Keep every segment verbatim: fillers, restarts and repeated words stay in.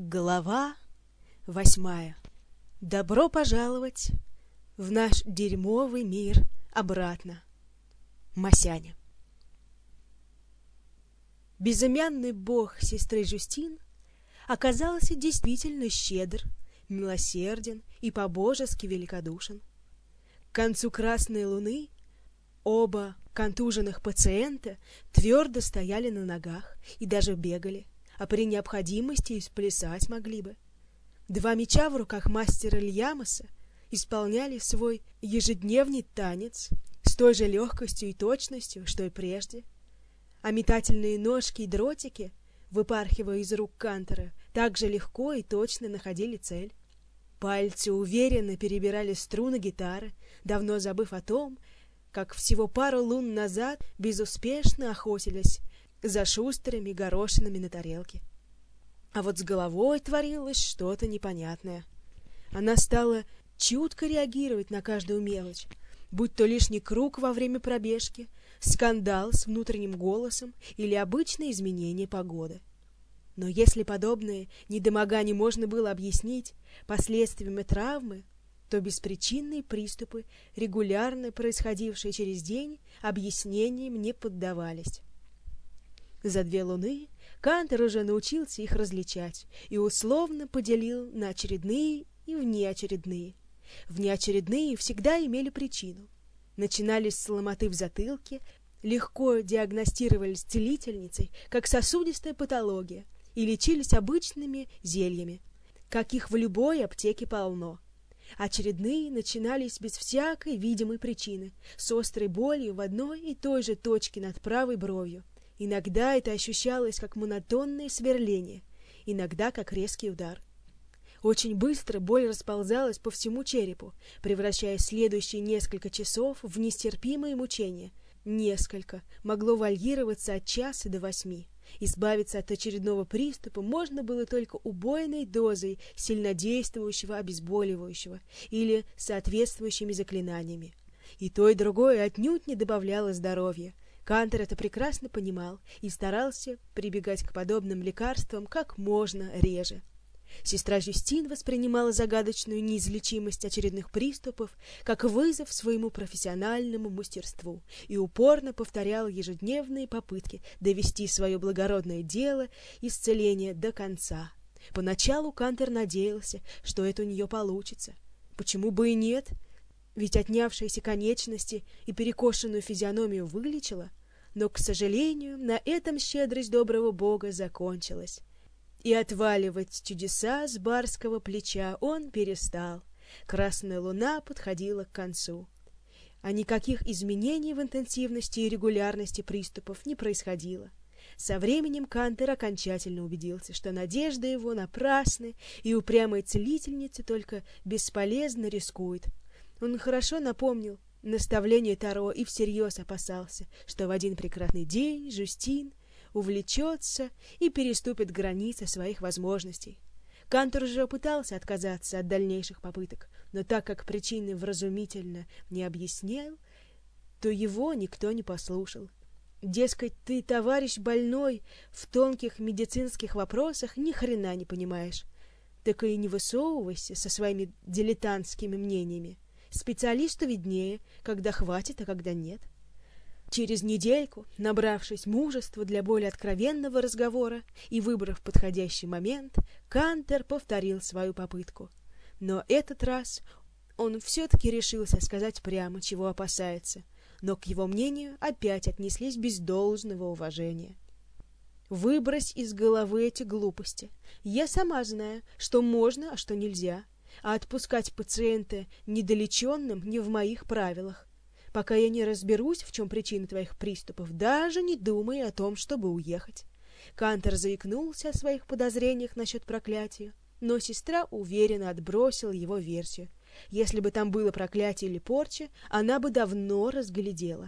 Глава восьмая. Добро пожаловать в наш дерьмовый мир обратно. Масяня. Безымянный бог сестры Жюстин оказался действительно щедр, милосерден и по-божески великодушен. К концу красной луны оба контуженных пациента твердо стояли на ногах и даже бегали, а при необходимости и сплясать могли бы. Два меча в руках мастера Льямоса исполняли свой ежедневный танец с той же легкостью и точностью, что и прежде, а метательные ножки и дротики, выпархивая из рук Кантера, так же легко и точно находили цель. Пальцы уверенно перебирали струны гитары, давно забыв о том, как всего пару лун назад безуспешно охотились за шустрыми горошинами на тарелке. А вот с головой творилось что-то непонятное. Она стала чутко реагировать на каждую мелочь, будь то лишний круг во время пробежки, скандал с внутренним голосом или обычное изменение погоды. Но если подобное недомогание можно было объяснить последствиями травмы, то беспричинные приступы, регулярно происходившие через день, объяснениям не поддавались. За две луны Кантер уже научился их различать и условно поделил на очередные и внеочередные. Внеочередные всегда имели причину. Начинались с ломоты в затылке, легко диагностировались целительницей, как сосудистая патология, и лечились обычными зельями, каких в любой аптеке полно. Очередные начинались без всякой видимой причины, с острой болью в одной и той же точке над правой бровью. Иногда это ощущалось как монотонное сверление, иногда как резкий удар. Очень быстро боль расползалась по всему черепу, превращая следующие несколько часов в нестерпимые мучения. Несколько могло варьироваться от часа до восьми. Избавиться от очередного приступа можно было только убойной дозой сильнодействующего обезболивающего или соответствующими заклинаниями. И то, и другое отнюдь не добавляло здоровья. Кантер это прекрасно понимал и старался прибегать к подобным лекарствам как можно реже. Сестра Жюстин воспринимала загадочную неизлечимость очередных приступов как вызов своему профессиональному мастерству и упорно повторяла ежедневные попытки довести свое благородное дело исцеления до конца. Поначалу Кантер надеялся, что это у нее получится. Почему бы и нет? Ведь отнявшиеся конечности и перекошенную физиономию вылечила, но, к сожалению, на этом щедрость доброго бога закончилась. И отваливать чудеса с барского плеча он перестал. Красная луна подходила к концу. А никаких изменений в интенсивности и регулярности приступов не происходило. Со временем Кантер окончательно убедился, что надежды его напрасны, и упрямая целительница только бесполезно рискует. Он хорошо напомнил наставление Таро и всерьез опасался, что в один прекрасный день Жюстин увлечется и переступит границы своих возможностей. Кантер уже пытался отказаться от дальнейших попыток, но так как причины вразумительно не объяснял, то его никто не послушал. Дескать, ты, товарищ больной, в тонких медицинских вопросах ни хрена не понимаешь. Так и не высовывайся со своими дилетантскими мнениями. Специалисту виднее, когда хватит, а когда нет. Через недельку, набравшись мужества для более откровенного разговора и выбрав подходящий момент, Кантер повторил свою попытку. Но этот раз он все-таки решился сказать прямо, чего опасается, но к его мнению опять отнеслись без должного уважения. «Выбрось из головы эти глупости. Я сама знаю, что можно, а что нельзя. А отпускать пациента недолеченным не в моих правилах. Пока я не разберусь, в чем причина твоих приступов, даже не думай о том, чтобы уехать». Кантер заикнулся о своих подозрениях насчет проклятия, но сестра уверенно отбросила его версию. Если бы там было проклятие или порча, она бы давно разглядела.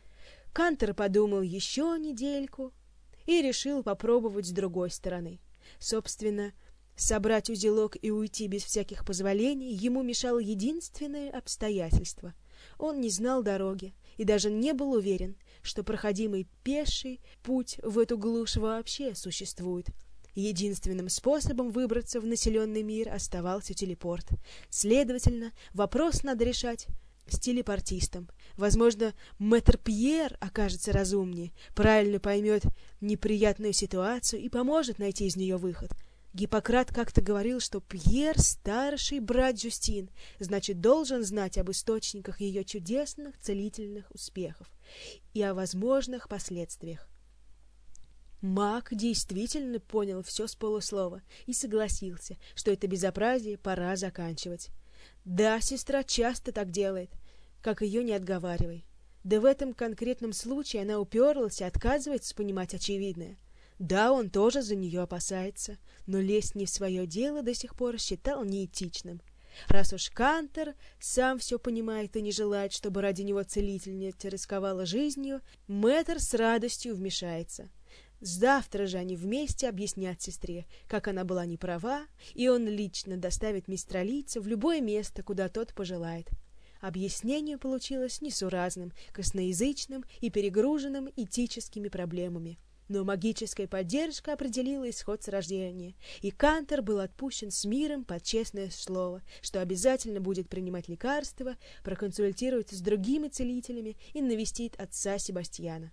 Кантер подумал еще недельку и решил попробовать с другой стороны. Собственно, собрать узелок и уйти без всяких позволений ему мешало единственное обстоятельство. Он не знал дороги и даже не был уверен, что проходимый пеший путь в эту глушь вообще существует. Единственным способом выбраться в населенный мир оставался телепорт. Следовательно, вопрос надо решать с телепортистом. Возможно, мэтр Пьер окажется разумнее, правильно поймет неприятную ситуацию и поможет найти из нее выход. Гиппократ как-то говорил, что Пьер — старший брат Жюстин, значит, должен знать об источниках ее чудесных целительных успехов и о возможных последствиях. Маг действительно понял все с полуслова и согласился, что это безобразие пора заканчивать. Да, сестра часто так делает, как ее не отговаривай. Да в этом конкретном случае она уперлась и отказывается понимать очевидное. Да, он тоже за нее опасается, но лезть не в свое дело до сих пор считал неэтичным. Раз уж Кантор сам все понимает и не желает, чтобы ради него целительница рисковала жизнью, мэтр с радостью вмешается. Завтра же они вместе объяснят сестре, как она была не права, и он лично доставит мистралийца в любое место, куда тот пожелает. Объяснение получилось несуразным, косноязычным и перегруженным этическими проблемами. Но магическая поддержка определила исход сражения, и Кантор был отпущен с миром под честное слово, что обязательно будет принимать лекарства, проконсультируется с другими целителями и навестит отца Себастьяна.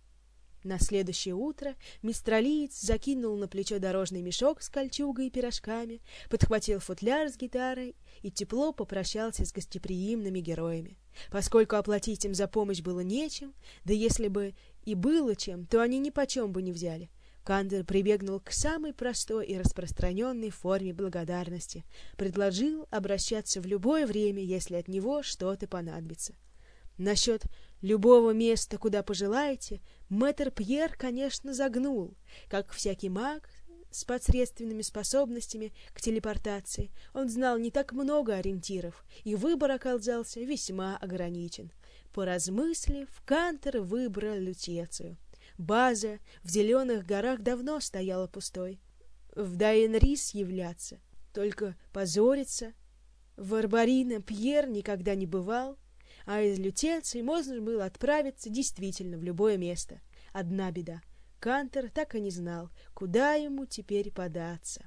На следующее утро мистралиец закинул на плечо дорожный мешок с кольчугой и пирожками, подхватил футляр с гитарой и тепло попрощался с гостеприимными героями. Поскольку оплатить им за помощь было нечем, да если бы и было чем, то они ни почем бы не взяли. Кантор прибегнул к самой простой и распространенной форме благодарности, предложил обращаться в любое время, если от него что-то понадобится. Насчет любого места, куда пожелаете, мэтр Пьер, конечно, загнул. Как всякий маг с посредственными способностями к телепортации, он знал не так много ориентиров, и выбор оказался весьма ограничен. Поразмыслив, Кантор выбрал Лютецию. База в Зеленых горах давно стояла пустой. В Дайенрис являться, только позориться. В Арборино Пьер никогда не бывал, а из Лютеции можно было отправиться действительно в любое место. Одна беда. Кантор так и не знал, куда ему теперь податься.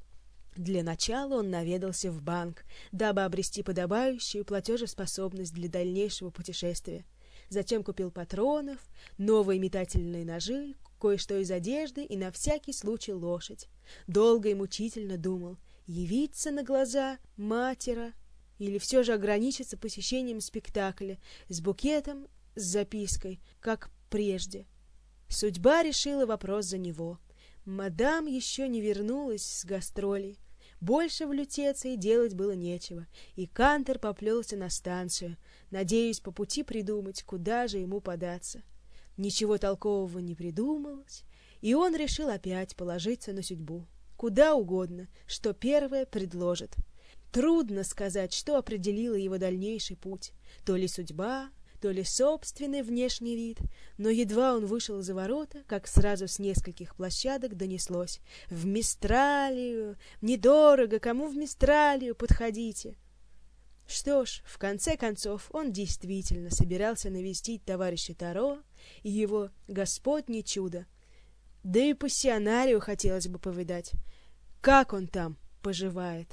Для начала он наведался в банк, дабы обрести подобающую платежеспособность для дальнейшего путешествия. Затем купил патронов, новые метательные ножи, кое-что из одежды и на всякий случай лошадь. Долго и мучительно думал, явиться на глаза матера или все же ограничиться посещением спектакля с букетом, с запиской, как прежде. Судьба решила вопрос за него. Мадам еще не вернулась с гастролей. Больше в Лютеции делать было нечего, и Кантор поплелся на станцию, надеясь по пути придумать, куда же ему податься. Ничего толкового не придумалось, и он решил опять положиться на судьбу. Куда угодно, что первое предложит. Трудно сказать, что определило его дальнейший путь. То ли судьба, то ли собственный внешний вид, но едва он вышел за ворота, как сразу с нескольких площадок донеслось: «В Мистралию! Недорого! Кому в Мистралию? Подходите!» Что ж, в конце концов, он действительно собирался навестить товарища Таро и его Господне чудо. Да и пассионарию хотелось бы повидать. Как он там поживает?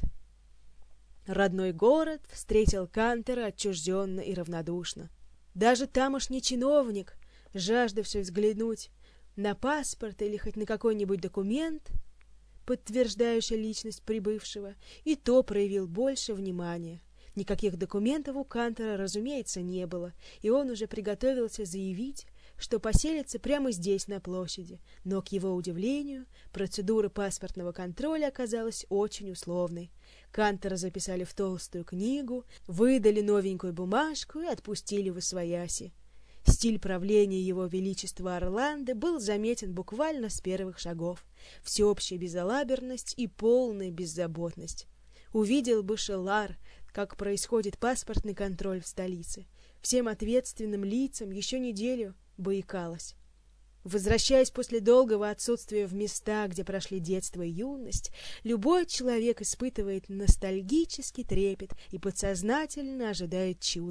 Родной город встретил Кантора отчужденно и равнодушно. Даже тамошний чиновник, жаждавший взглянуть на паспорт или хоть на какой-нибудь документ, подтверждающий личность прибывшего, и то проявил больше внимания. Никаких документов у Кантора, разумеется, не было, и он уже приготовился заявить, что поселится прямо здесь, на площади. Но, к его удивлению, процедура паспортного контроля оказалась очень условной. Кантора записали в толстую книгу, выдали новенькую бумажку и отпустили восвояси. Стиль правления его величества Орландо был заметен буквально с первых шагов. Всеобщая безалаберность и полная беззаботность. Увидел бы Шеллар, как происходит паспортный контроль в столице. Всем ответственным лицам еще неделю боекалось. Возвращаясь после долгого отсутствия в места, где прошли детство и юность, любой человек испытывает ностальгический трепет и подсознательно ожидает чуда.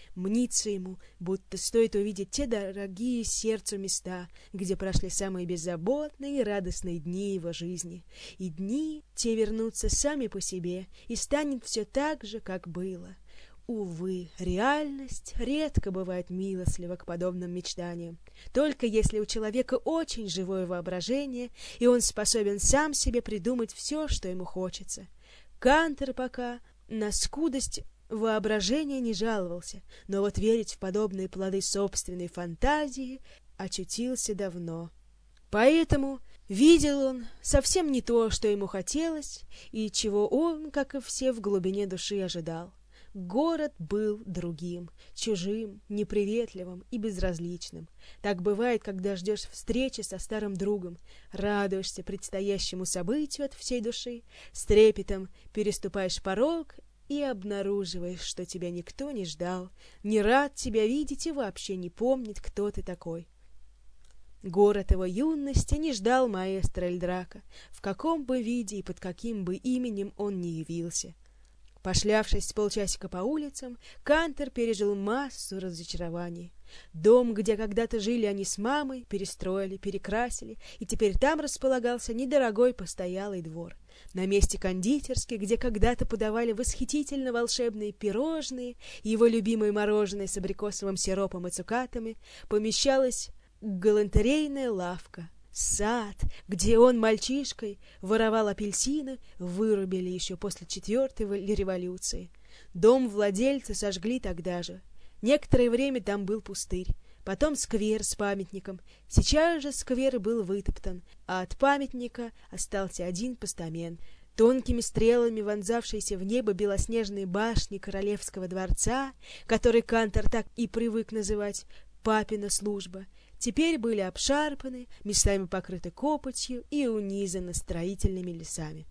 Мнится ему, будто стоит увидеть те дорогие сердцу места, где прошли самые беззаботные и радостные дни его жизни. И дни те вернутся сами по себе, и станет все так же, как было. Увы, реальность редко бывает милостлива к подобным мечтаниям. Только если у человека очень живое воображение, и он способен сам себе придумать все, что ему хочется. Кантер пока на скудость воображения не жаловался, но вот верить в подобные плоды собственной фантазии очутился давно. Поэтому видел он совсем не то, что ему хотелось, и чего он, как и все, в глубине души ожидал. Город был другим, чужим, неприветливым и безразличным. Так бывает, когда ждешь встречи со старым другом, радуешься предстоящему событию от всей души, с трепетом переступаешь порог и обнаруживаешь, что тебя никто не ждал, не рад тебя видеть и вообще не помнит, кто ты такой. Город его юности не ждал маэстро Эльдрака, в каком бы виде и под каким бы именем он ни явился. Пошлявшись с полчасика по улицам, Кантер пережил массу разочарований. Дом, где когда-то жили они с мамой, перестроили, перекрасили, и теперь там располагался недорогой постоялый двор. На месте кондитерской, где когда-то подавали восхитительно волшебные пирожные и его любимое мороженое с абрикосовым сиропом и цукатами, помещалась галантерейная лавка. Сад, где он мальчишкой воровал апельсины, вырубили еще после четвертой революции. Дом владельца сожгли тогда же. Некоторое время там был пустырь, потом сквер с памятником. Сейчас же сквер был вытоптан, а от памятника остался один постамент. Тонкими стрелами вонзавшиеся в небо белоснежные башни королевского дворца, который Кантер так и привык называть «папина служба», теперь были обшарпаны, местами покрыты копотью и унизаны строительными лесами.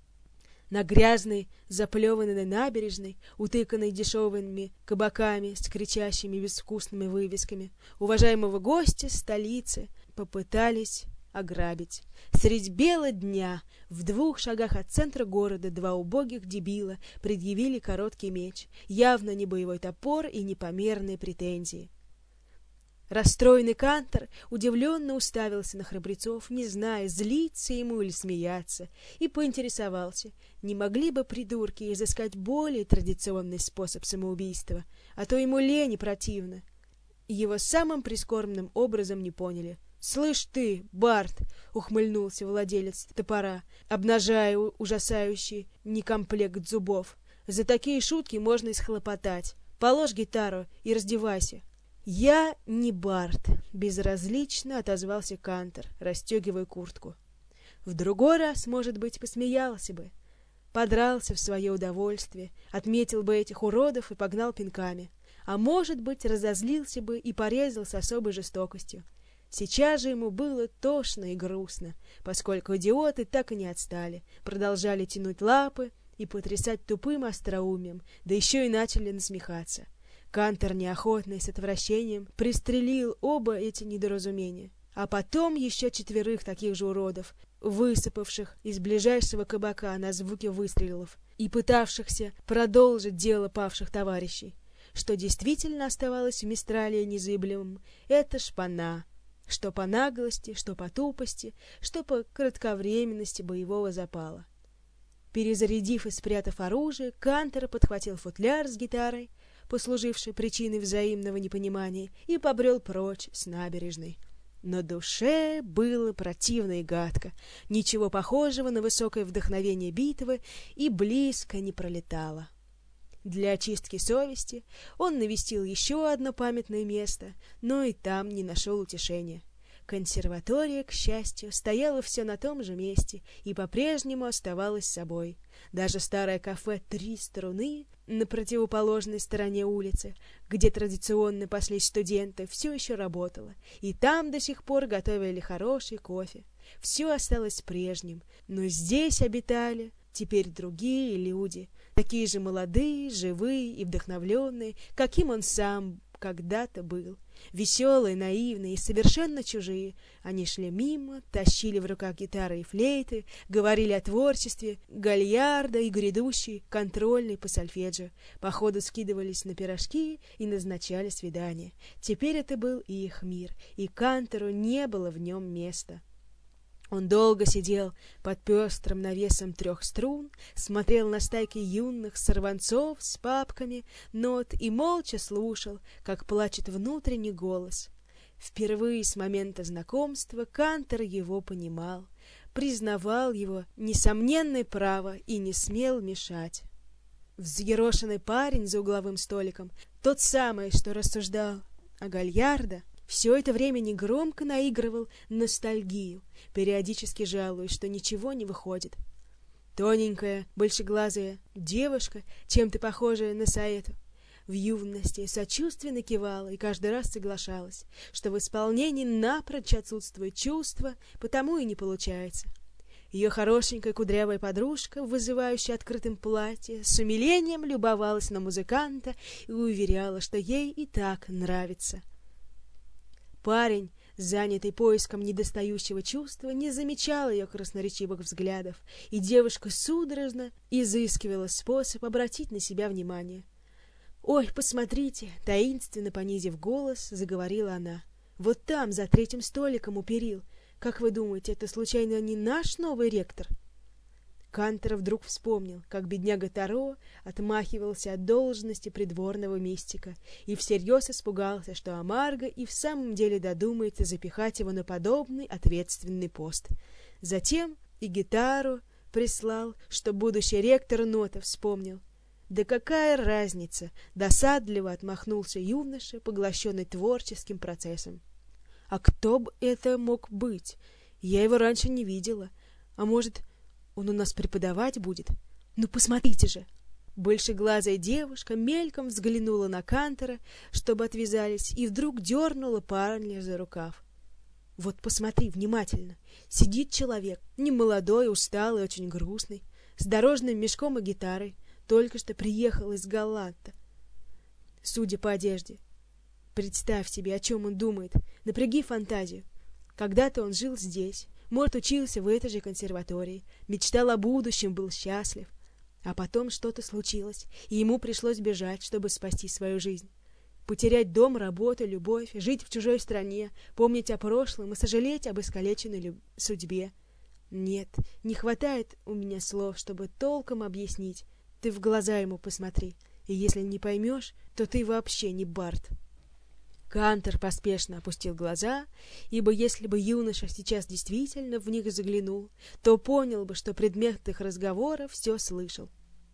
На грязной, заплеванной набережной, утыканной дешевыми кабаками с кричащими безвкусными вывесками, уважаемого гостя столицы попытались ограбить. Средь бела дня в двух шагах от центра города два убогих дебила предъявили короткий меч, явно не боевой топор и непомерные претензии. Расстроенный Кантер удивленно уставился на храбрецов, не зная, злиться ему или смеяться, и поинтересовался, не могли бы придурки изыскать более традиционный способ самоубийства, а то ему лень и противно. Его самым прискорбным образом не поняли. «Слышь ты, Барт!» — ухмыльнулся владелец топора, обнажая ужасающий некомплект зубов. «За такие шутки можно исхлопотать. Положь гитару и раздевайся». «Я не Барт», — безразлично отозвался Кантер, расстегивая куртку. В другой раз, может быть, посмеялся бы, подрался в свое удовольствие, отметил бы этих уродов и погнал пинками, а может быть, разозлился бы и порезал с особой жестокостью. Сейчас же ему было тошно и грустно, поскольку идиоты так и не отстали, продолжали тянуть лапы и потрясать тупым остроумием, да еще и начали насмехаться. Кантер неохотно и с отвращением пристрелил оба эти недоразумения, а потом еще четверых таких же уродов, высыпавших из ближайшего кабака на звуки выстрелов и пытавшихся продолжить дело павших товарищей. Что действительно оставалось в Мистрале незыблемым — это шпана, что по наглости, что по тупости, что по кратковременности боевого запала. Перезарядив и спрятав оружие, Кантер подхватил футляр с гитарой, послуживший причиной взаимного непонимания, и побрел прочь с набережной. На душе было противно и гадко, ничего похожего на высокое вдохновение битвы и близко не пролетало. Для очистки совести он навестил еще одно памятное место, но и там не нашел утешения. Консерватория, к счастью, стояла все на том же месте и по-прежнему оставалась собой. Даже старое кафе «Три струны» на противоположной стороне улицы, где традиционно паслись студенты, все еще работало, и там до сих пор готовили хороший кофе. Все осталось прежним, но здесь обитали теперь другие люди, такие же молодые, живые и вдохновленные, каким он сам когда-то был. Веселые, наивные и совершенно чужие. Они шли мимо, тащили в руках гитары и флейты, говорили о творчестве Гальярда и грядущей контрольной по сольфеджио. Походу скидывались на пирожки и назначали свидания. Теперь это был и их мир, и Кантору не было в нем места. Он долго сидел под пестрым навесом трех струн, смотрел на стайки юных сорванцов с папками нот и молча слушал, как плачет внутренний голос. Впервые с момента знакомства Кантор его понимал, признавал его несомненное право и не смел мешать. Взъерошенный парень за угловым столиком, тот самый, что рассуждал о Гальярдо, все это время негромко наигрывал ностальгию, периодически жалуясь, что ничего не выходит. Тоненькая, большеглазая девушка, чем-то похожая на Саэту, в юности сочувственно кивала и каждый раз соглашалась, что в исполнении напрочь отсутствует чувство, потому и не получается. Ее хорошенькая кудрявая подружка, вызывающая открытым платье, с умилением любовалась на музыканта и уверяла, что ей и так нравится. Парень, занятый поиском недостающего чувства, не замечал ее красноречивых взглядов, и девушка судорожно изыскивала способ обратить на себя внимание. «Ой, посмотрите!» — таинственно понизив голос, заговорила она. «Вот там, за третьим столиком у перил. Как вы думаете, это случайно не наш новый ректор?» Кантор вдруг вспомнил, как бедняга Таро отмахивался от должности придворного мистика и всерьез испугался, что Амарго и в самом деле додумается запихать его на подобный ответственный пост. Затем и гитару прислал, что будущий ректор нота вспомнил. Да какая разница, досадливо отмахнулся юноша, поглощенный творческим процессом. А кто бы это мог быть? Я его раньше не видела. А может, он у нас преподавать будет? Ну, посмотрите же!» Большеглазая девушка мельком взглянула на Кантора, чтобы отвязались, и вдруг дернула парня за рукав. «Вот посмотри внимательно. Сидит человек, немолодой, усталый, очень грустный, с дорожным мешком и гитарой, только что приехал из Галлата. Судя по одежде, представь себе, о чем он думает, напряги фантазию. Когда-то он жил здесь, может, учился в этой же консерватории, мечтал о будущем, был счастлив. А потом что-то случилось, и ему пришлось бежать, чтобы спасти свою жизнь. Потерять дом, работу, любовь, жить в чужой стране, помнить о прошлом и сожалеть об искалеченной люб... судьбе. Нет, не хватает у меня слов, чтобы толком объяснить. Ты в глаза ему посмотри, и если не поймешь, то ты вообще не бард». Кантор поспешно опустил глаза, ибо если бы юноша сейчас действительно в них заглянул, то понял бы, что предмет их разговора все слышал.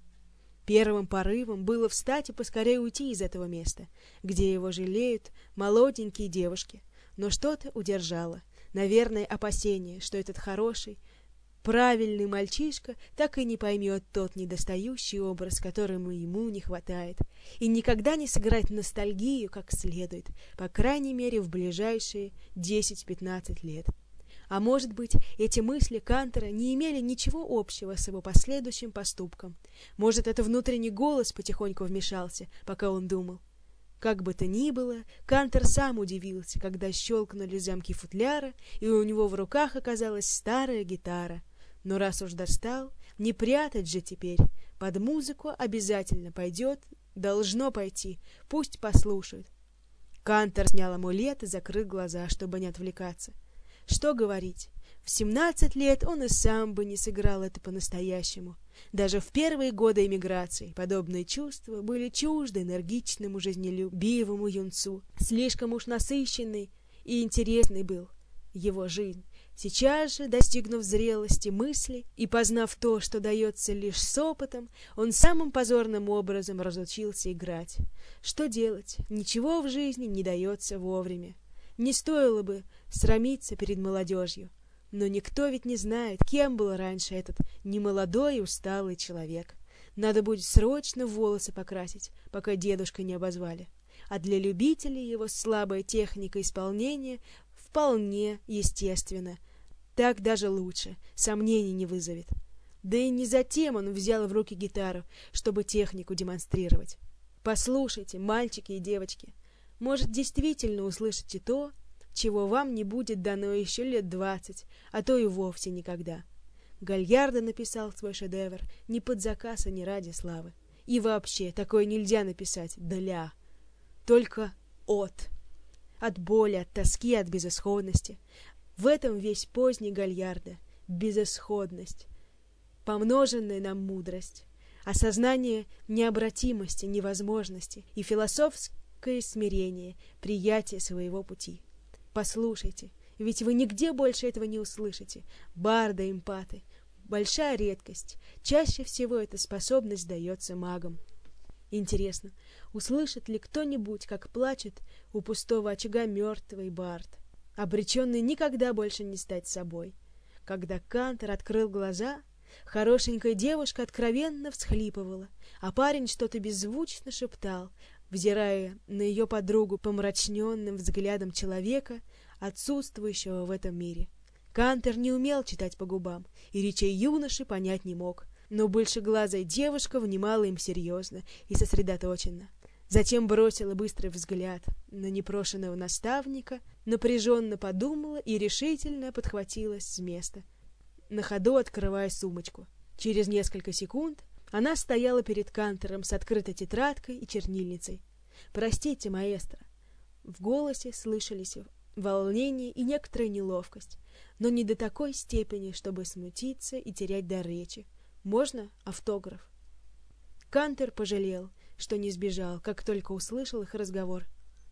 Первым порывом было встать и поскорее уйти из этого места, где его жалеют молоденькие девушки, но что-то удержало, наверное, опасение, что этот хороший, правильный мальчишка так и не поймет тот недостающий образ, которому ему не хватает, и никогда не сыграть ностальгию как следует, по крайней мере в ближайшие десять-пятнадцать лет. А может быть, эти мысли Кантора не имели ничего общего с его последующим поступком. Может, это внутренний голос потихоньку вмешался, пока он думал. Как бы то ни было, Кантор сам удивился, когда щелкнули замки футляра, и у него в руках оказалась старая гитара. Но раз уж достал, не прятать же теперь. Под музыку обязательно пойдет, должно пойти, пусть послушают. Кантор снял амулет и закрыл глаза, чтобы не отвлекаться. Что говорить, в семнадцать лет он и сам бы не сыграл это по-настоящему. Даже в первые годы эмиграции подобные чувства были чужды энергичному, жизнелюбивому юнцу. Слишком уж насыщенный и интересный был его жизнь. Сейчас же, достигнув зрелости мысли и познав то, что дается лишь с опытом, он самым позорным образом разучился играть. Что делать? Ничего в жизни не дается вовремя. Не стоило бы срамиться перед молодежью, но никто ведь не знает, кем был раньше этот немолодой и усталый человек. Надо будет срочно волосы покрасить, пока дедушка не обозвали. А для любителей его слабая техника исполнения вполне естественно. Так даже лучше, сомнений не вызовет. Да и не затем он взял в руки гитару, чтобы технику демонстрировать. Послушайте, мальчики и девочки, Может, действительно услышите то, чего вам не будет дано еще лет двадцать, а то и вовсе никогда. Гальярдо написал свой шедевр не под заказ, а не ради славы. И вообще, такое нельзя написать для, только от. От боли, от тоски, от безысходности. В этом весь поздний Гальярдо. Безысходность, помноженная на мудрость, осознание необратимости, невозможности и философское смирение, приятие своего пути. Послушайте, ведь вы нигде больше этого не услышите. Барды, эмпаты. Большая редкость. Чаще всего эта способность дается магам. Интересно, услышит ли кто-нибудь, как плачет у пустого очага мертвый бард, обреченный никогда больше не стать собой? Когда Кантор открыл глаза, хорошенькая девушка откровенно всхлипывала, а парень что-то беззвучно шептал, взирая на ее подругу помрачненным взглядом человека, отсутствующего в этом мире. Кантор не умел читать по губам, и речей юноши понять не мог, но большеглазая девушка внимала им серьезно и сосредоточенно. Затем бросила быстрый взгляд на непрошенного наставника, напряженно подумала и решительно подхватилась с места, на ходу открывая сумочку. Через несколько секунд она стояла перед Кантором с открытой тетрадкой и чернильницей. «Простите, маэстро». В голосе слышались волнение и некоторая неловкость, но не до такой степени, чтобы смутиться и терять дар речи. «Можно автограф?» Кантор пожалел, что не сбежал, как только услышал их разговор.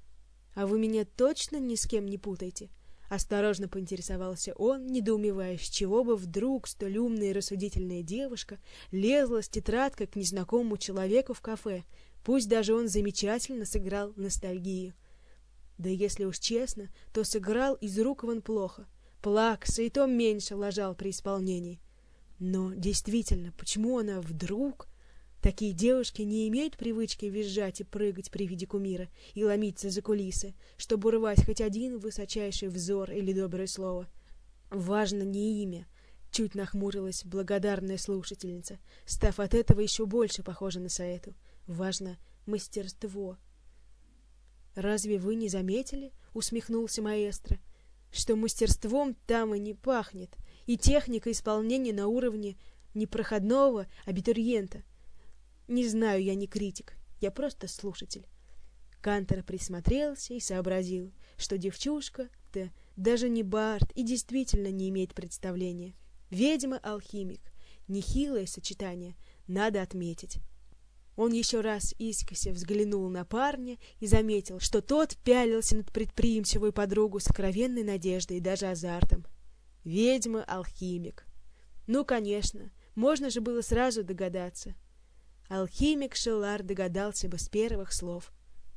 «А вы меня точно ни с кем не путаете?» Осторожно поинтересовался он, недоумевая, с чего бы вдруг столь умная и рассудительная девушка лезла с тетрадкой к незнакомому человеку в кафе, пусть даже он замечательно сыграл ностальгию. Да если уж честно, то сыграл из рук вон плохо. Плакса и то меньше лажал при исполнении. Но действительно, почему она вдруг... Такие девушки не имеют привычки визжать и прыгать при виде кумира и ломиться за кулисы, чтобы урвать хоть один высочайший взор или доброе слово. Важно не имя, чуть нахмурилась благодарная слушательница, став от этого еще больше похожа на Саэту. Важно мастерство. «Разве вы не заметили, — усмехнулся маэстро, — что мастерством там и не пахнет, и техника исполнения на уровне непроходного абитуриента? Не знаю, я не критик, я просто слушатель». Кантор присмотрелся и сообразил, что девчушка-то даже не бард и действительно не имеет представления. Ведьма-алхимик. Нехилое сочетание, надо отметить. Он еще раз искоса взглянул на парня и заметил, что тот пялился над предприимчивой подругу с откровенной надеждой и даже азартом. Ведьма-алхимик. Ну, конечно, можно же было сразу догадаться. Алхимик Шелар догадался бы с первых слов.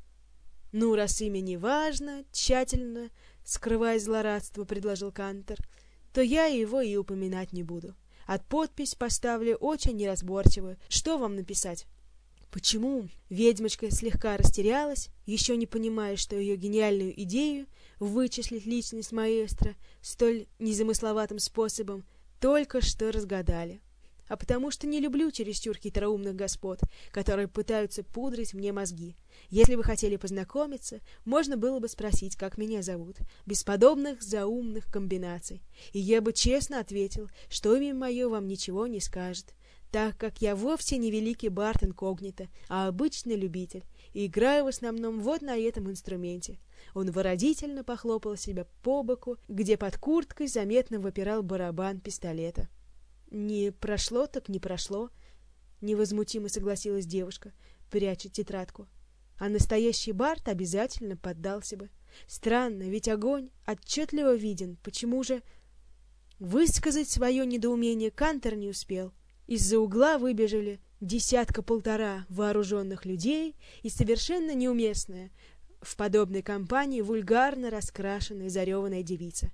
«Ну, раз имя не важно, тщательно, скрывая злорадство, — предложил Кантор, — то я его и упоминать не буду. От подпись поставлю очень неразборчивую. Что вам написать?» «Почему?» Ведьмочка слегка растерялась, еще не понимая, что ее гениальную идею вычислить личность маэстро столь незамысловатым способом только что разгадали. «А потому что не люблю чересчур хитроумных господ, которые пытаются пудрить мне мозги. Если вы хотели познакомиться, можно было бы спросить, как меня зовут, без подобных заумных комбинаций. И я бы честно ответил, что имя мое вам ничего не скажет, так как я вовсе не великий бард инкогнито, а обычный любитель, и играю в основном вот на этом инструменте». Он выразительно похлопал себя по боку, где под курткой заметно выпирал барабан пистолета. «Не прошло, так не прошло», — невозмутимо согласилась девушка, пряча тетрадку. «А настоящий бард обязательно поддался бы. Странно, ведь огонь отчетливо виден. Почему же...» Высказать свое недоумение Кантор не успел. Из-за угла выбежали десятка-полтора вооруженных людей и совершенно неуместная в подобной компании вульгарно раскрашенная зареванная девица.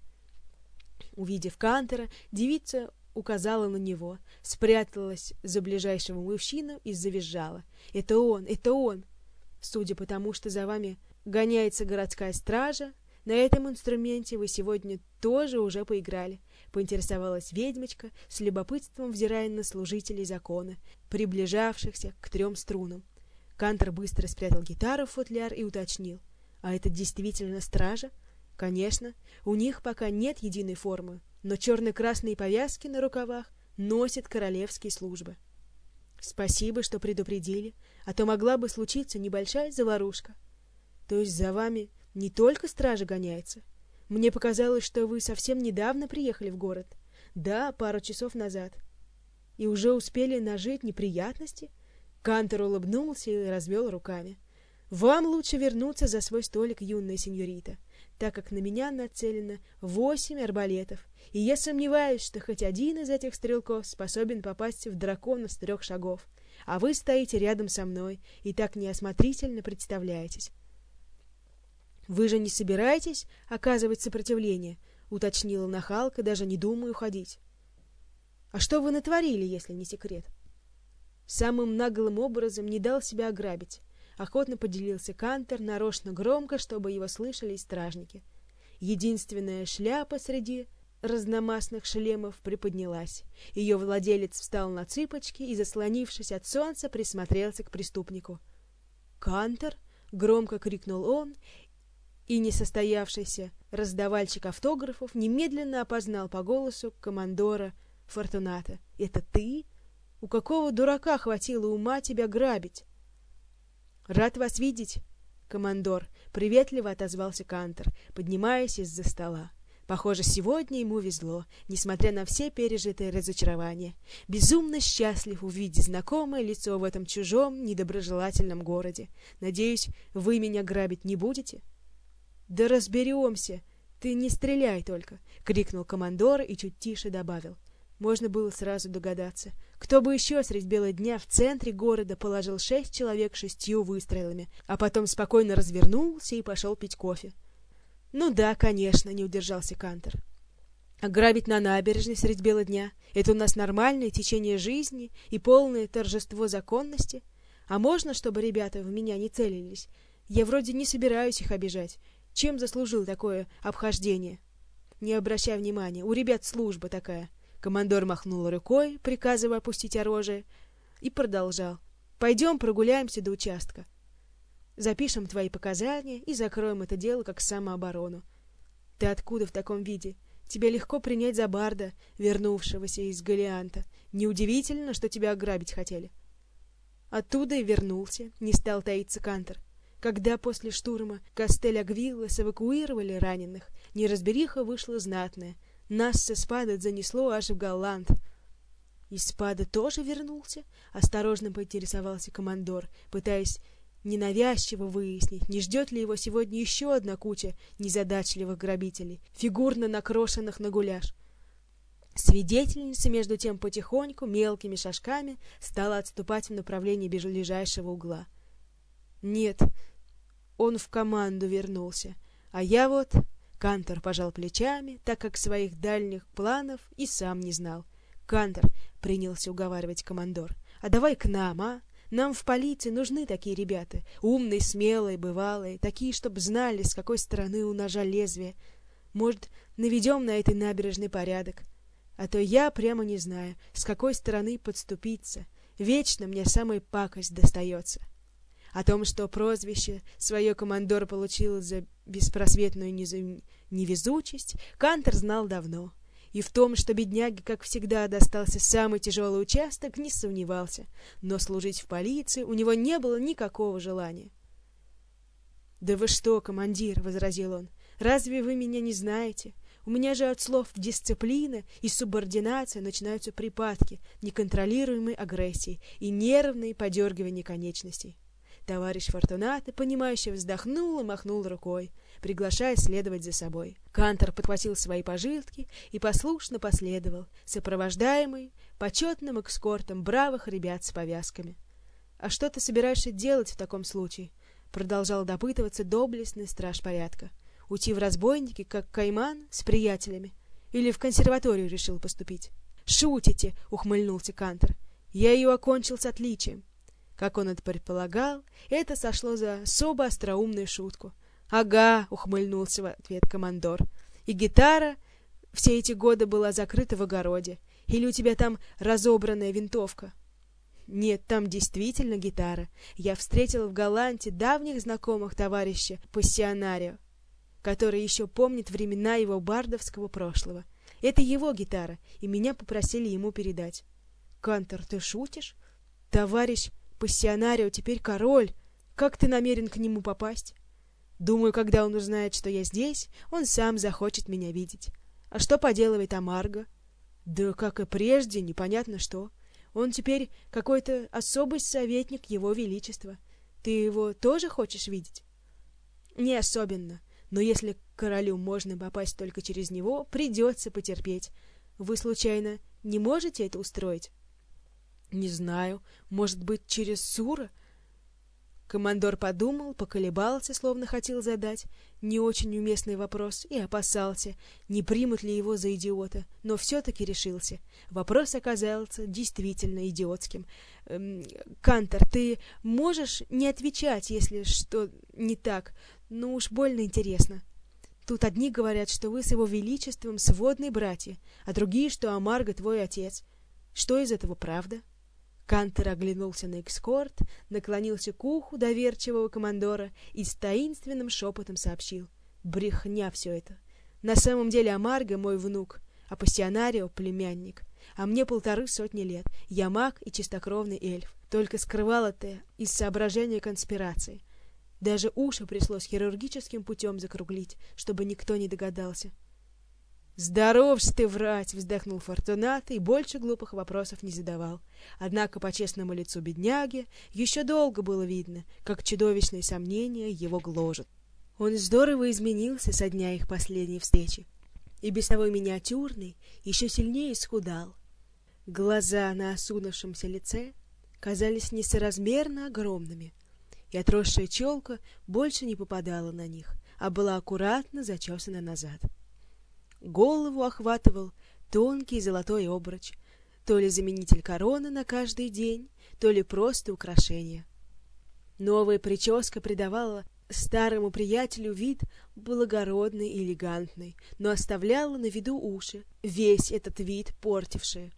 Увидев Кантора, девица указала на него, спряталась за ближайшего мужчину и завизжала. «Это он! Это он! Судя по тому, что за вами гоняется городская стража, на этом инструменте вы сегодня тоже уже поиграли», — поинтересовалась ведьмочка, с любопытством взирая на служителей закона, приближавшихся к трем струнам. Кантор быстро спрятал гитару в футляр и уточнил: А это действительно стража? Конечно, у них пока нет единой формы, но черно-красные повязки на рукавах носят королевские службы. Спасибо, что предупредили, а то могла бы случиться небольшая заварушка. То есть за вами не только стража гоняется? Мне показалось, что вы совсем недавно приехали в город. Да, пару часов назад. И уже успели нажить неприятности? Кантор улыбнулся и развел руками. Вам лучше вернуться за свой столик, юная сеньорита, так как на меня нацелено восемь арбалетов, и я сомневаюсь, что хоть один из этих стрелков способен попасть в дракона с трех шагов, а вы стоите рядом со мной и так неосмотрительно представляетесь. Вы же не собираетесь оказывать сопротивление, уточнила нахалка, даже не думая уходить. А что вы натворили, если не секрет? Самым наглым образом не дал себя ограбить. Охотно поделился Кантор, нарочно громко, чтобы его слышали и стражники. Единственная шляпа среди разномастных шлемов приподнялась. Ее владелец встал на цыпочки и, заслонившись от солнца, присмотрелся к преступнику. «Кантор!» — громко крикнул он, и несостоявшийся раздавальщик автографов немедленно опознал по голосу командора Фортуната. «Это ты? У какого дурака хватило ума тебя грабить?» «Рад вас видеть, командор», — приветливо отозвался Кантор, поднимаясь из-за стола. Похоже, сегодня ему везло, несмотря на все пережитые разочарования. Безумно счастлив увидеть знакомое лицо в этом чужом, недоброжелательном городе. Надеюсь, вы меня грабить не будете? «Да разберемся! Ты не стреляй только!» — крикнул командор и чуть тише добавил. Можно было сразу догадаться. Кто бы еще средь бела дня в центре города положил шесть человек шестью выстрелами, а потом спокойно развернулся и пошел пить кофе. Ну да, конечно, не удержался Кантор. Ограбить на набережной средь бела дня — это у нас нормальное течение жизни и полное торжество законности. А можно, чтобы ребята в меня не целились? Я вроде не собираюсь их обижать. Чем заслужил такое обхождение? Не обращай внимания, у ребят служба такая. Командор махнул рукой, приказывая опустить оружие, и продолжал. «Пойдем прогуляемся до участка. Запишем твои показания и закроем это дело как самооборону. Ты откуда в таком виде? Тебя легко принять за барда, вернувшегося из Галианта. Неудивительно, что тебя ограбить хотели». Оттуда и вернулся, не стал таиться Кантор. Когда после штурма Кастель-Агвилла эвакуировали раненых, неразбериха вышла знатная. Нас со Спада занесло аж в Галланд. — Из Спада тоже вернулся? — осторожно поинтересовался командор, пытаясь ненавязчиво выяснить, не ждет ли его сегодня еще одна куча незадачливых грабителей, фигурно накрошенных на гуляш. Свидетельница, между тем, потихоньку, мелкими шажками стала отступать в направлении ближайшего угла. — Нет, он в команду вернулся, а я вот... Кантор пожал плечами, так как своих дальних планов и сам не знал. «Кантор», — принялся уговаривать командор, — «а давай к нам, а? Нам в полиции нужны такие ребята, умные, смелые, бывалые, такие, чтобы знали, с какой стороны у ножа лезвие. Может, наведем на этой набережной порядок? А то я прямо не знаю, с какой стороны подступиться. Вечно мне самая пакость достается». О том, что прозвище свое командор получил за беспросветную низу... невезучесть, Кантор знал давно. И в том, что бедняге, как всегда, достался самый тяжелый участок, не сомневался. Но служить в полиции у него не было никакого желания. — Да вы что, командир, — возразил он, — разве вы меня не знаете? У меня же от слов «дисциплина» и «субординация» начинаются припадки неконтролируемой агрессии и нервные подергивания конечностей. Товарищ Фортунато, понимающе вздохнул и махнул рукой, приглашая следовать за собой. Кантор подхватил свои пожитки и послушно последовал, сопровождаемый почетным экскортом бравых ребят с повязками. — А что ты собираешься делать в таком случае? — продолжал допытываться доблестный страж порядка. — Уйти в разбойники, как Кайман, с приятелями? Или в консерваторию решил поступить? — Шутите! — ухмыльнулся Кантор. — Я ее окончил с отличием. Как он это предполагал, это сошло за особо остроумную шутку. — Ага, — ухмыльнулся в ответ командор. — И гитара все эти годы была закрыта в огороде. Или у тебя там разобранная винтовка? — Нет, там действительно гитара. Я встретила в Галанте давних знакомых товарища Пассионарио, который еще помнит времена его бардовского прошлого. Это его гитара, и меня попросили ему передать. Кантор, ты шутишь? Товарищ Пассионарио теперь король. Как ты намерен к нему попасть? Думаю, когда он узнает, что я здесь, он сам захочет меня видеть. А что поделывает Амарго? Да как и прежде, непонятно что. Он теперь какой-то особый советник его величества. Ты его тоже хочешь видеть? Не особенно. Но если к королю можно попасть только через него, придется потерпеть. Вы, случайно, не можете это устроить? Не знаю. Может быть, через Сура? Командор подумал, поколебался, словно хотел задать не очень уместный вопрос, и опасался, не примут ли его за идиота, но все-таки решился. Вопрос оказался действительно идиотским. Эм, «Кантор, ты можешь не отвечать, если что не так? Ну уж больно интересно. Тут одни говорят, что вы с его величеством сводные братья, а другие, что Амарго твой отец. Что из этого правда?» Кантор оглянулся на эскорт, наклонился к уху доверчивого командора и с таинственным шепотом сообщил: «Брехня все это. На самом деле Амарго мой внук, а Пассионарио племянник. А мне полторы сотни лет. Я маг и чистокровный эльф. Только скрывал это из соображения конспирации. Даже уши пришлось хирургическим путем закруглить, чтобы никто не догадался». «Здоров ж ты врать!» — вздохнул Фортунато и больше глупых вопросов не задавал. Однако по честному лицу бедняги еще долго было видно, как чудовищные сомнения его гложат. Он здорово изменился со дня их последней встречи, и без того миниатюрный еще сильнее исхудал. Глаза на осунувшемся лице казались несоразмерно огромными, и отросшая челка больше не попадала на них, а была аккуратно зачесана назад. Голову охватывал тонкий золотой обруч, то ли заменитель короны на каждый день, то ли просто украшение. Новая прическа придавала старому приятелю вид благородный и элегантный, но оставляла на виду уши, весь этот вид портившие.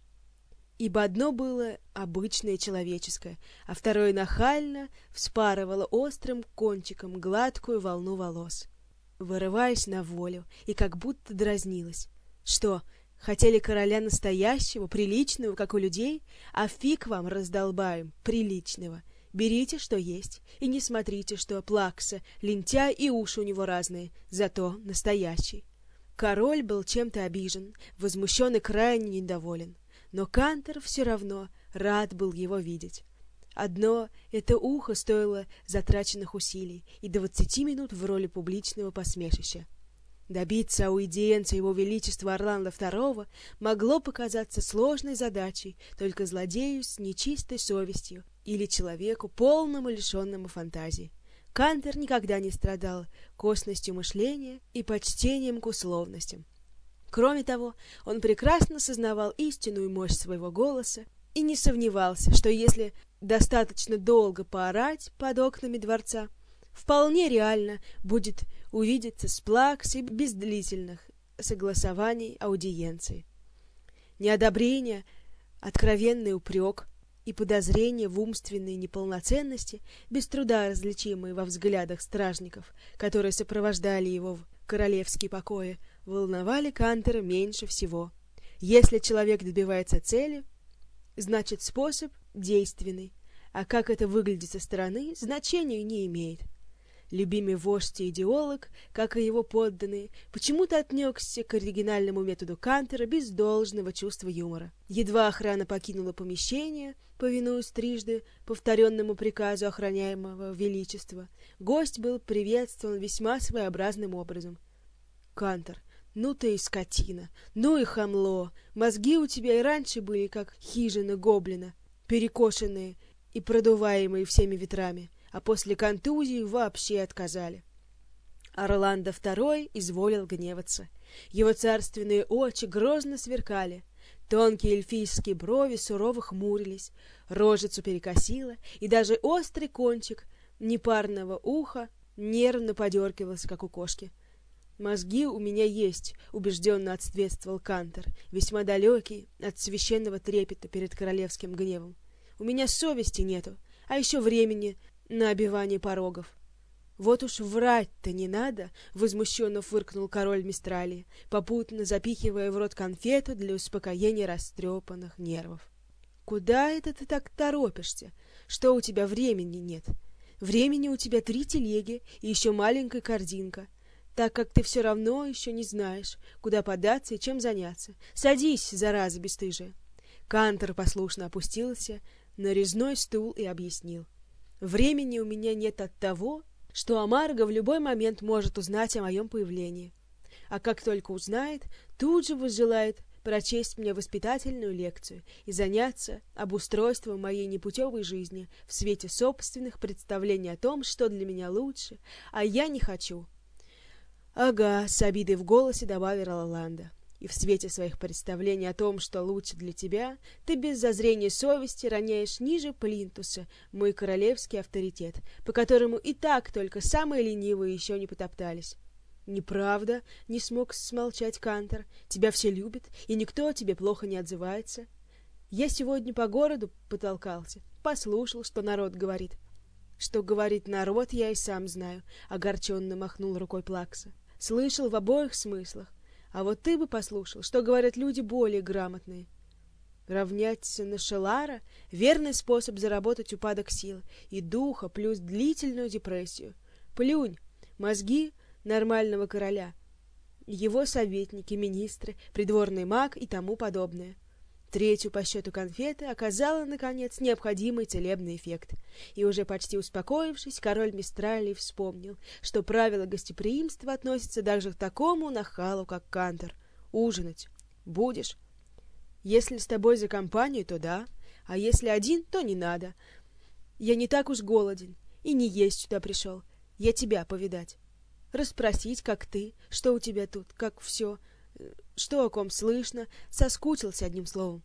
Ибо одно было обычное человеческое, а второе нахально вспарывало острым кончиком гладкую волну волос, вырываясь на волю, и как будто дразнилась. Что, хотели короля настоящего, приличного, как у людей? А фиг вам раздолбаем приличного. Берите, что есть, и не смотрите, что плакса, лентяй и уши у него разные, зато настоящий. Король был чем-то обижен, возмущен и крайне недоволен, но Кантор все равно рад был его видеть. Одно это ухо стоило затраченных усилий и двадцати минут в роли публичного посмешища. Добиться аудиенции его величества Орландо второго могло показаться сложной задачей только злодею с нечистой совестью или человеку, полному лишенному фантазии. Кантор никогда не страдал косностью мышления и почтением к условностям. Кроме того, он прекрасно сознавал истинную мощь своего голоса и не сомневался, что если достаточно долго поорать под окнами дворца, вполне реально будет увидеться с плаксой без длительных согласований аудиенции. Неодобрение, откровенный упрек и подозрение в умственной неполноценности, без труда различимые во взглядах стражников, которые сопровождали его в королевские покои, волновали Кантора меньше всего. Если человек добивается цели, значит способ действенный, а как это выглядит со стороны, значения не имеет. Любимый вождь и идеолог, как и его подданные, почему-то отнесся к оригинальному методу Кантора без должного чувства юмора. Едва охрана покинула помещение, повинуясь трижды повторенному приказу охраняемого величества, гость был приветствован весьма своеобразным образом. «Кантор, ну ты и скотина, ну и хамло, мозги у тебя и раньше были, как хижина гоблина, перекошенные и продуваемые всеми ветрами, а после контузии вообще отказали». Орландо второй изволил гневаться. Его царственные очи грозно сверкали, тонкие эльфийские брови сурово хмурились, рожицу перекосило, и даже острый кончик непарного уха нервно подергивался, как у кошки. «Мозги у меня есть», — убежденно ответствовал Кантор, весьма далекий от священного трепета перед королевским гневом. У меня совести нету, а еще времени на обивание порогов. Вот уж врать-то не надо, возмущенно фыркнул король Мистралии, попутно запихивая в рот конфету для успокоения растрепанных нервов. Куда это ты так торопишься? Что у тебя времени нет? Времени у тебя три телеги и еще маленькая корзинка, так как ты все равно еще не знаешь, куда податься и чем заняться. Садись, зараза бесстыжая. Кантор послушно опустился на резной стул и объяснил. Времени у меня нет от того, что Амарго в любой момент может узнать о моем появлении. А как только узнает, тут же возжелает прочесть мне воспитательную лекцию и заняться обустройством моей непутевой жизни в свете собственных представлений о том, что для меня лучше, а я не хочу. — Ага, — с обидой в голосе добавила Роланда. — И в свете своих представлений о том, что лучше для тебя, ты без зазрения совести роняешь ниже плинтуса мой королевский авторитет, по которому и так только самые ленивые еще не потоптались. — Неправда, — не смог смолчать Кантор. — Тебя все любят, и никто о тебе плохо не отзывается. Я сегодня по городу потолкался, послушал, что народ говорит. — Что говорит народ, я и сам знаю, — огорченно махнул рукой Плакса. — Слышал в обоих смыслах. А вот ты бы послушал, что говорят люди более грамотные. Равняться на Шелара — верный способ заработать упадок сил и духа плюс длительную депрессию. Плюнь, мозги нормального короля, его советники, министры, придворный маг и тому подобное. Третью по счету конфеты оказала, наконец, необходимый целебный эффект. И уже почти успокоившись, король Мистралии вспомнил, что правила гостеприимства относятся даже к такому нахалу, как Кантор. Ужинать будешь? Если с тобой за компанию, то да, а если один, то не надо. Я не так уж голоден и не есть сюда пришел. Я тебя повидать. Расспросить, как ты, что у тебя тут, как все... Что о ком слышно, соскучился одним словом.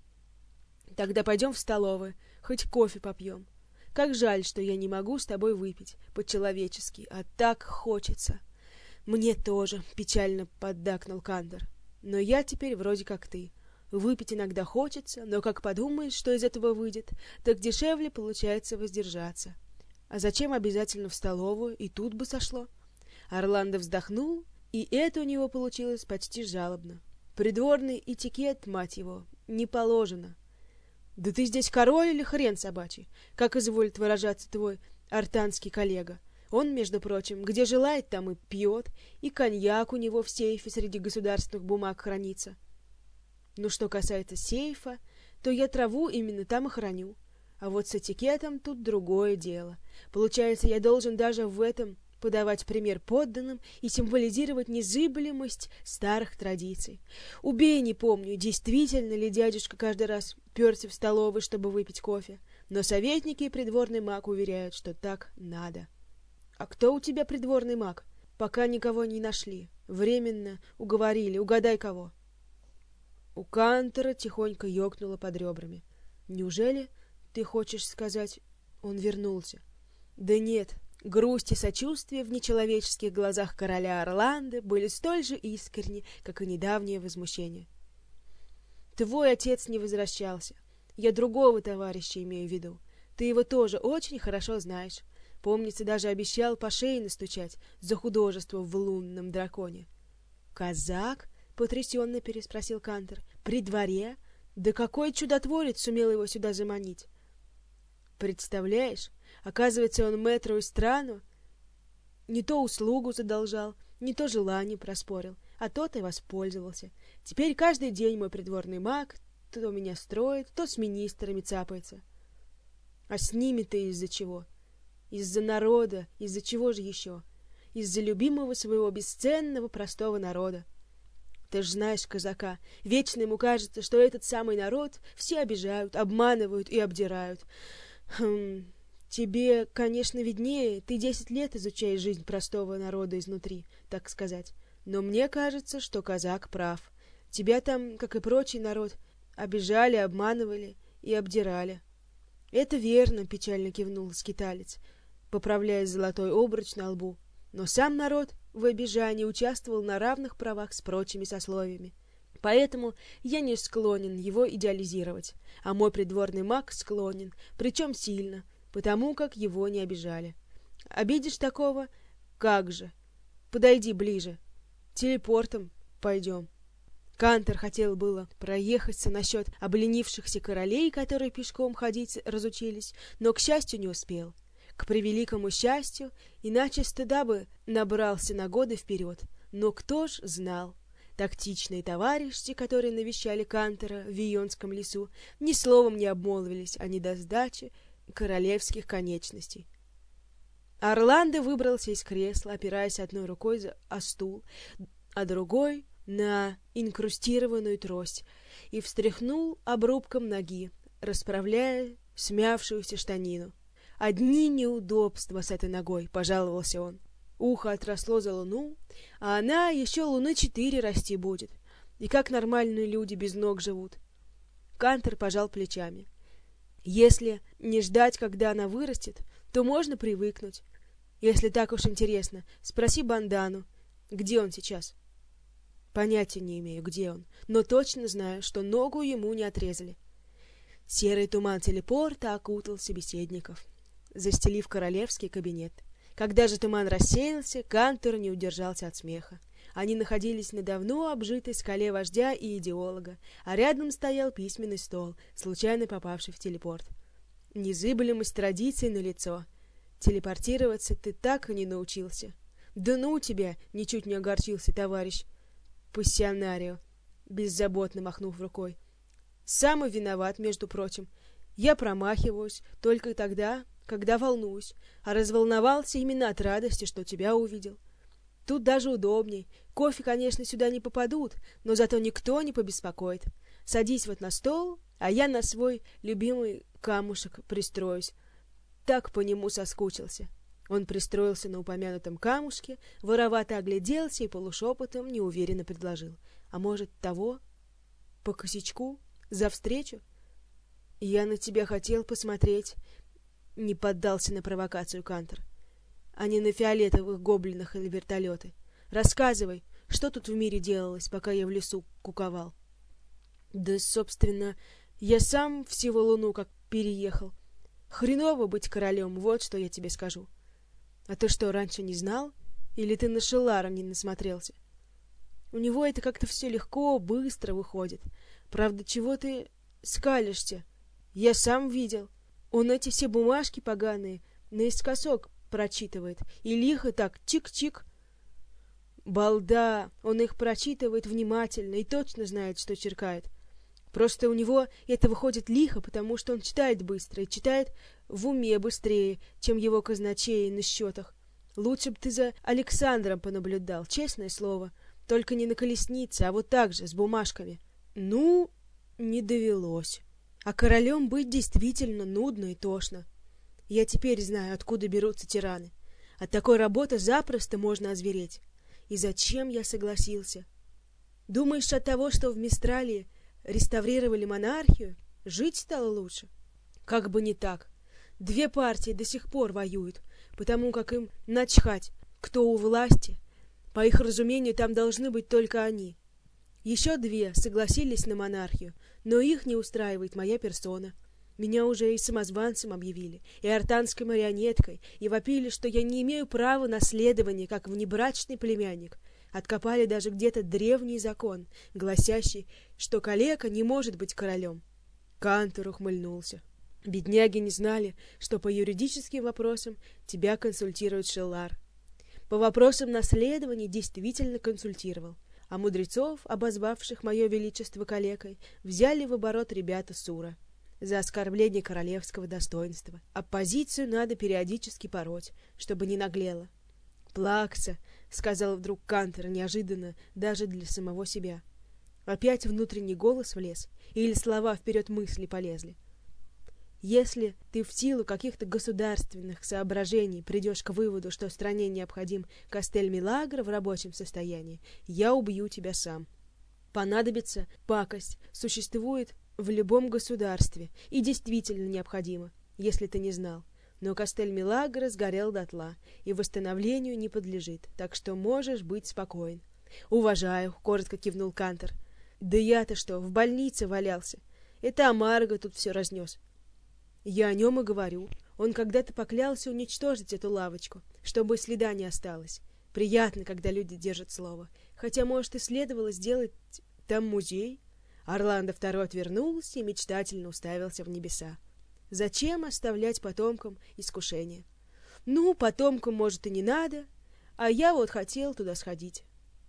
Тогда пойдем в столовую, хоть кофе попьем. Как жаль, что я не могу с тобой выпить по-человечески, а так хочется. Мне тоже, печально поддакнул Кантор. Но я теперь вроде как ты. Выпить иногда хочется, но как подумаешь, что из этого выйдет, так дешевле получается воздержаться. А зачем обязательно в столовую, и тут бы сошло? Орландо вздохнул, и это у него получилось почти жалобно. Придворный этикет, мать его, не положено. Да ты здесь король или хрен собачий, как изволит выражаться твой артанский коллега. Он, между прочим, где желает, там и пьет, и коньяк у него в сейфе среди государственных бумаг хранится. Ну, что касается сейфа, то я траву именно там и храню. А вот с этикетом тут другое дело. Получается, я должен даже в этом подавать пример подданным и символизировать незыблемость старых традиций. Убей, не помню, действительно ли дядюшка каждый раз перся в столовую, чтобы выпить кофе, но советники и придворный маг уверяют, что так надо. А кто у тебя придворный маг? Пока никого не нашли. Временно уговорили. Угадай, кого. У Кантора тихонько ёкнуло под ребрами. Неужели ты хочешь сказать, он вернулся? Да нет. Грусть и сочувствие в нечеловеческих глазах короля Орландо были столь же искренни, как и недавнее возмущение. Твой отец не возвращался. Я другого товарища имею в виду. Ты его тоже очень хорошо знаешь. Помнится, даже обещал по шее настучать за художество в лунном драконе. Казак? — потрясенно переспросил Кантор. При дворе? Да какой чудотворец сумел его сюда заманить? Представляешь? Оказывается, он мэтру и страну не то услугу задолжал, не то желание проспорил, а тот и воспользовался. Теперь каждый день мой придворный маг то меня строит, то с министрами цапается. А с ними-то из-за чего? Из-за народа, из-за чего же еще? Из-за любимого своего бесценного простого народа. Ты ж знаешь казака, вечно ему кажется, что этот самый народ все обижают, обманывают и обдирают. Хм... Тебе, конечно, виднее, ты десять лет изучаешь жизнь простого народа изнутри, так сказать. Но мне кажется, что казак прав. Тебя там, как и прочий народ, обижали, обманывали и обдирали. — Это верно, — печально кивнул скиталец, поправляя золотой обруч на лбу. Но сам народ в обижании участвовал на равных правах с прочими сословиями. Поэтому я не склонен его идеализировать, а мой придворный маг склонен, причем сильно, потому как его не обижали. Обидишь такого? Как же? Подойди ближе. Телепортом пойдем. Кантор хотел было проехаться насчет обленившихся королей, которые пешком ходить разучились, но, к счастью, не успел. К превеликому счастью, иначе стыда бы набрался на годы вперед. Но кто ж знал? Тактичные товарищи, которые навещали Кантора в Вийонском лесу, ни словом не обмолвились о недосдаче королевских конечностей. Орландо выбрался из кресла, опираясь одной рукой о стул, а другой на инкрустированную трость, и встряхнул обрубком ноги, расправляя смявшуюся штанину. «Одни неудобства с этой ногой», — пожаловался он. «Ухо отросло за луну, а она еще луны четыре расти будет. И как нормальные люди без ног живут?» Кантор пожал плечами. «Если не ждать, когда она вырастет, то можно привыкнуть. Если так уж интересно, спроси Бандану, где он сейчас?» «Понятия не имею, где он, но точно знаю, что ногу ему не отрезали». Серый туман телепорта окутал собеседников, застелив королевский кабинет. Когда же туман рассеялся, Кантор не удержался от смеха. Они находились на давно обжитой скале вождя и идеолога, а рядом стоял письменный стол, случайно попавший в телепорт. Незыблемость традиций налицо. Телепортироваться ты так и не научился. Да ну тебя, ничуть не огорчился товарищ пассионарио, беззаботно махнув рукой. Сам и виноват, между прочим. Я промахиваюсь только тогда, когда волнуюсь, а разволновался именно от радости, что тебя увидел. Тут даже удобней. Кофе, конечно, сюда не попадут, но зато никто не побеспокоит. Садись вот на стол, а я на свой любимый камушек пристроюсь. Так по нему соскучился. Он пристроился на упомянутом камушке, воровато огляделся и полушепотом неуверенно предложил. А может, того? По косячку? За встречу? Я на тебя хотел посмотреть. Не поддался на провокацию Кантор. А не на фиолетовых гоблинах или вертолеты. Рассказывай, что тут в мире делалось, пока я в лесу куковал? Да, собственно, я сам всего луну как переехал. Хреново быть королем, вот что я тебе скажу. А ты что, раньше не знал? Или ты на Шеллара не насмотрелся? У него это как-то все легко, быстро выходит. Правда, чего ты скалишься? Я сам видел. Он эти все бумажки поганые наискосок прочитывает. И лихо так, чик-чик. Балда, он их прочитывает внимательно и точно знает, что черкает. Просто у него это выходит лихо, потому что он читает быстро и читает в уме быстрее, чем его казначеи на счетах. Лучше бы ты за Александром понаблюдал, честное слово. Только не на колеснице, а вот так же, с бумажками. Ну, не довелось. А королем быть действительно нудно и тошно. Я теперь знаю, откуда берутся тираны. От такой работы запросто можно озвереть. И зачем я согласился? Думаешь, от того, что в Мистралии реставрировали монархию, жить стало лучше? Как бы не так. Две партии до сих пор воюют, потому как им начхать, кто у власти. По их разумению, там должны быть только они. Еще две согласились на монархию, но их не устраивает моя персона. Меня уже и самозванцем объявили, и артанской марионеткой, и вопили, что я не имею права наследования, как внебрачный племянник. Откопали даже где-то древний закон, гласящий, что калека не может быть королем. Кантор ухмыльнулся. Бедняги не знали, что по юридическим вопросам тебя консультирует Шеллар. По вопросам наследования действительно консультировал, а мудрецов, обозвавших мое величество калекой, взяли в оборот ребята Сура за оскорбление королевского достоинства. Оппозицию надо периодически пороть, чтобы не наглела. «Плакса», — сказал вдруг Кантор неожиданно даже для самого себя. Опять внутренний голос влез, или слова вперед мысли полезли. «Если ты в силу каких-то государственных соображений придешь к выводу, что стране необходим Кастель-Милагро в рабочем состоянии, я убью тебя сам. Понадобится пакость, существует в любом государстве и действительно необходимо, если ты не знал. Но Кастель-Милагро сгорел дотла и восстановлению не подлежит, так что можешь быть спокоен». «Уважаю», — коротко кивнул Кантор. Да я-то что, в больнице валялся. Это Амарго тут все разнес. Я о нем и говорю. Он когда-то поклялся уничтожить эту лавочку, чтобы следа не осталось. Приятно, когда люди держат слово. Хотя, может, и следовало сделать там музей. Орландо второй отвернулся и мечтательно уставился в небеса. Зачем оставлять потомкам искушение? Ну, потомкам, может, и не надо, а я вот хотел туда сходить.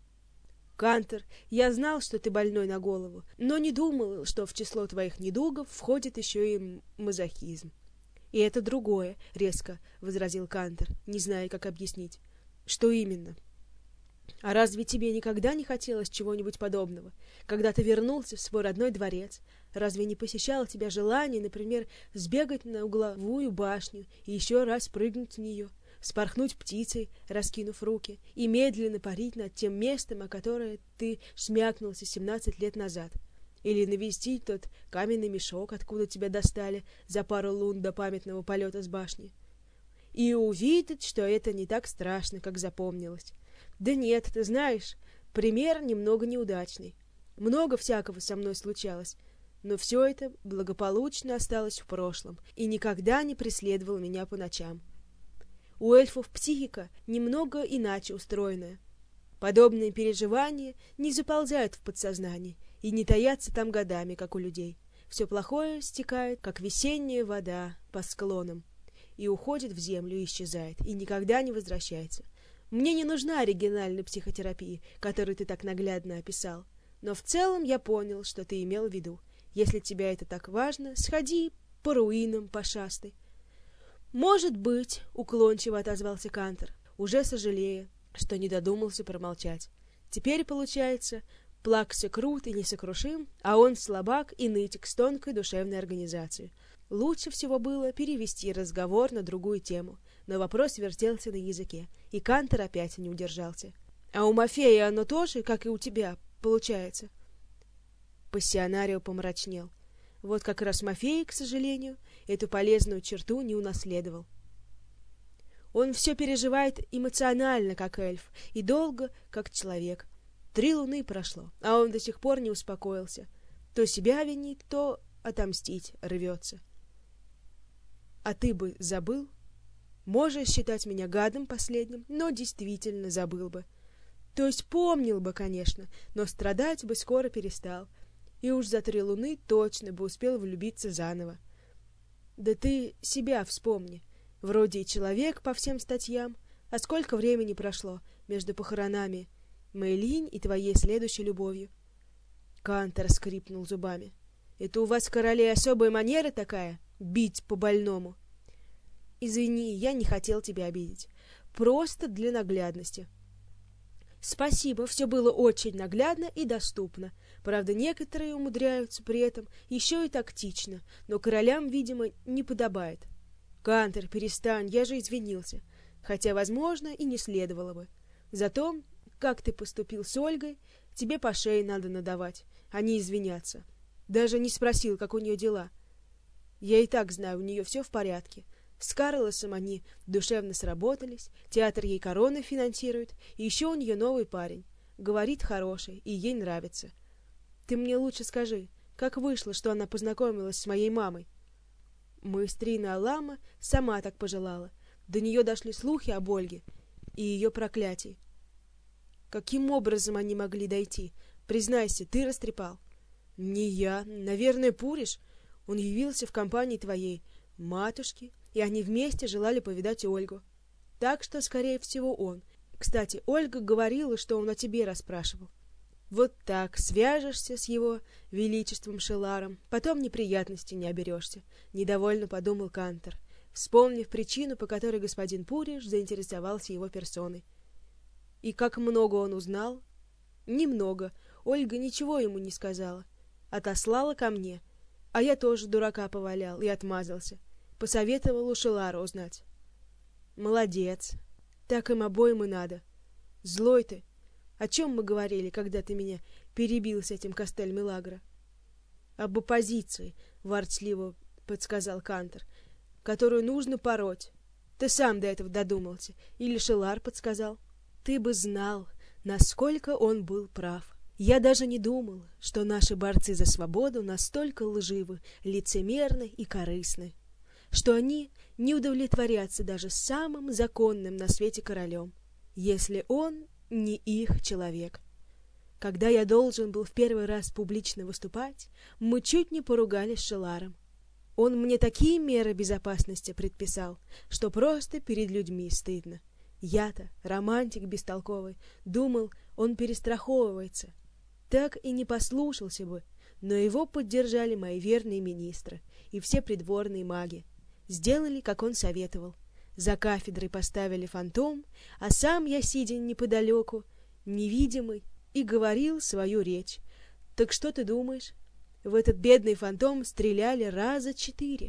Кантор, я знал, что ты больной на голову, но не думал, что в число твоих недугов входит еще и мазохизм. И это другое, — резко возразил Кантор, не зная, как объяснить. Что именно? А разве тебе никогда не хотелось чего-нибудь подобного? Когда ты вернулся в свой родной дворец, разве не посещало тебя желание, например, сбегать на угловую башню и еще раз прыгнуть в нее, спорхнуть птицей, раскинув руки, и медленно парить над тем местом, о которое ты шмякнулся семнадцать лет назад? Или навестить тот каменный мешок, откуда тебя достали за пару лун до памятного полета с башни? И увидеть, что это не так страшно, как запомнилось. Да нет, ты знаешь, пример немного неудачный. Много всякого со мной случалось, но все это благополучно осталось в прошлом и никогда не преследовало меня по ночам. У эльфов психика немного иначе устроенная. Подобные переживания не заползают в подсознание и не таятся там годами, как у людей. Все плохое стекает, как весенняя вода по склонам, и уходит в землю и исчезает, и никогда не возвращается. Мне не нужна оригинальная психотерапия, которую ты так наглядно описал. Но в целом я понял, что ты имел в виду. Если тебе это так важно, сходи по руинам, пошастай. Может быть, уклончиво отозвался Кантор, уже сожалея, что не додумался промолчать. Теперь, получается, Плакса крут и несокрушим, а он слабак и нытик с тонкой душевной организацией. Лучше всего было перевести разговор на другую тему, но вопрос вертелся на языке, и Кантор опять не удержался. — А у Мафея оно тоже, как и у тебя, получается? Пассионарио помрачнел. Вот как раз Мафей, к сожалению, эту полезную черту не унаследовал. Он все переживает эмоционально, как эльф, и долго, как человек. Три луны прошло, а он до сих пор не успокоился. То себя винит, то отомстить рвется. А ты бы забыл? Можешь считать меня гадом последним, но действительно забыл бы. То есть помнил бы, конечно, но страдать бы скоро перестал. И уж за три луны точно бы успел влюбиться заново. Да ты себя вспомни. Вроде и человек по всем статьям. А сколько времени прошло между похоронами Мэйлинь и твоей следующей любовью? Кантор скрипнул зубами. Это у вас, королей, особая манера такая? Бить по больному? Извини, я не хотел тебя обидеть. Просто для наглядности. Спасибо, все было очень наглядно и доступно. Правда, некоторые умудряются при этом еще и тактично, но королям, видимо, не подобает. Кантор, перестань, я же извинился. Хотя, возможно, и не следовало бы. Зато, как ты поступил с Ольгой, тебе по шее надо надавать, а не извиняться. Даже не спросил, как у нее дела. Я и так знаю, у нее все в порядке. С Карлосом они душевно сработались, театр ей короны финансирует, и еще у нее новый парень. Говорит хороший, и ей нравится. Ты мне лучше скажи, как вышло, что она познакомилась с моей мамой? Маэстрина Алама сама так пожелала. До нее дошли слухи об Ольге и ее проклятии. Каким образом они могли дойти? Признайся, ты растрепал. Не я, наверное, Пуриш. Он явился в компании твоей матушки, и они вместе желали повидать Ольгу. Так что, скорее всего, он. Кстати, Ольга говорила, что он о тебе расспрашивал. Вот так свяжешься с его величеством Шеларом, потом неприятностей не оберешься, — недовольно подумал Кантор, вспомнив причину, по которой господин Пуриш заинтересовался его персоной. И как много он узнал? Немного. Ольга ничего ему не сказала. Отослала ко мне, а я тоже дурака повалял и отмазался. Посоветовал у Шелара узнать. Молодец. Так им обоим и надо. Злой ты. О чем мы говорили, когда ты меня перебил с этим Кастель-Милагро? Об оппозиции, ворчливо подсказал Кантор, которую нужно пороть. Ты сам до этого додумался. Или Шелар подсказал? Ты бы знал, насколько он был прав. Я даже не думал, что наши борцы за свободу настолько лживы, лицемерны и корыстны, что они не удовлетворятся даже самым законным на свете королем, если он не их человек. Когда я должен был в первый раз публично выступать, мы чуть не поругались с Шеларом. Он мне такие меры безопасности предписал, что просто перед людьми стыдно. Я-то, романтик бестолковый, думал, он перестраховывается. Так и не послушался бы, но его поддержали мои верные министры и все придворные маги. Сделали, как он советовал. За кафедрой поставили фантом, а сам я, сидя неподалеку, невидимый, и говорил свою речь. Так что ты думаешь? В этот бедный фантом стреляли раза четыре.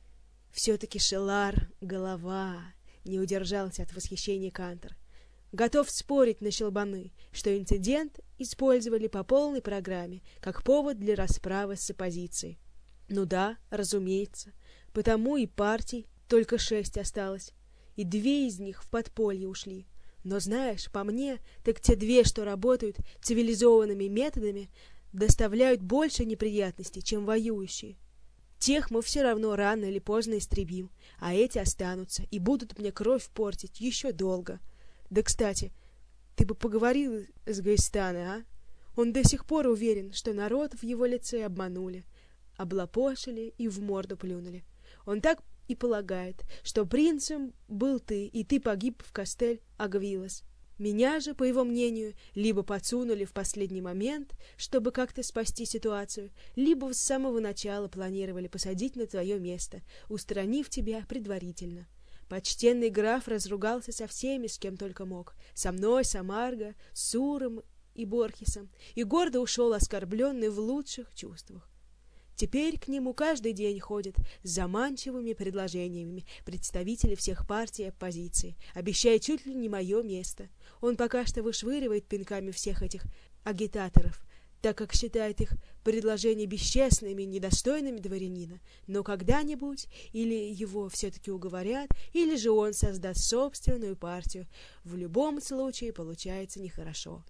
Все-таки Шелар — голова, не удержался от восхищения Кантор. Готов спорить на щелбаны, что инцидент использовали по полной программе, как повод для расправы с оппозицией. Ну да, разумеется, потому и партий только шесть осталось, и две из них в подполье ушли. Но знаешь, по мне, так те две, что работают цивилизованными методами, доставляют больше неприятностей, чем воюющие. Тех мы все равно рано или поздно истребим, а эти останутся и будут мне кровь портить еще долго. Да, кстати, ты бы поговорил с Гайстана, а? Он до сих пор уверен, что народ в его лице обманули, облапошили и в морду плюнули. Он так и полагает, что принцем был ты, и ты погиб в Кастель-Агвилас. Меня же, по его мнению, либо подсунули в последний момент, чтобы как-то спасти ситуацию, либо с самого начала планировали посадить на твое место, устранив тебя предварительно. Почтенный граф разругался со всеми, с кем только мог, со мной, с Амарго, с Суром и Борхесом, и гордо ушел оскорбленный в лучших чувствах. Теперь к нему каждый день ходят с заманчивыми предложениями представители всех партий и оппозиции, обещая чуть ли не мое место. Он пока что вышвыривает пинками всех этих агитаторов, так как считает их предложения бесчестными и недостойными дворянина, но когда-нибудь или его все-таки уговорят, или же он создаст собственную партию. В любом случае получается нехорошо.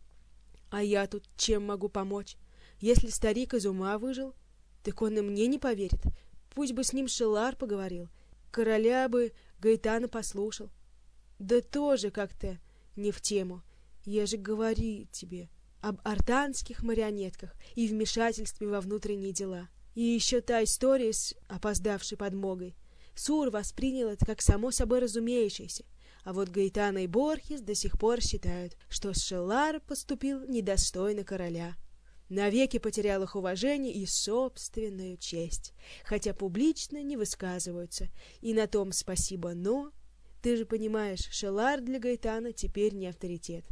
А я тут чем могу помочь? Если старик из ума выжил, так он и мне не поверит. Пусть бы с ним Шелар поговорил, короля бы Гаэтана послушал. Да тоже как-то не в тему. Я же говорю тебе об артанских марионетках и вмешательстве во внутренние дела. И еще та история с опоздавшей подмогой. Сур воспринял это как само собой разумеющееся, а вот Гаэтана и Борхес до сих пор считают, что Шелар поступил недостойно короля. Навеки потерял их уважение и собственную честь, хотя публично не высказываются, и на том спасибо, но... Ты же понимаешь, Шелар для Гаэтана теперь не авторитет.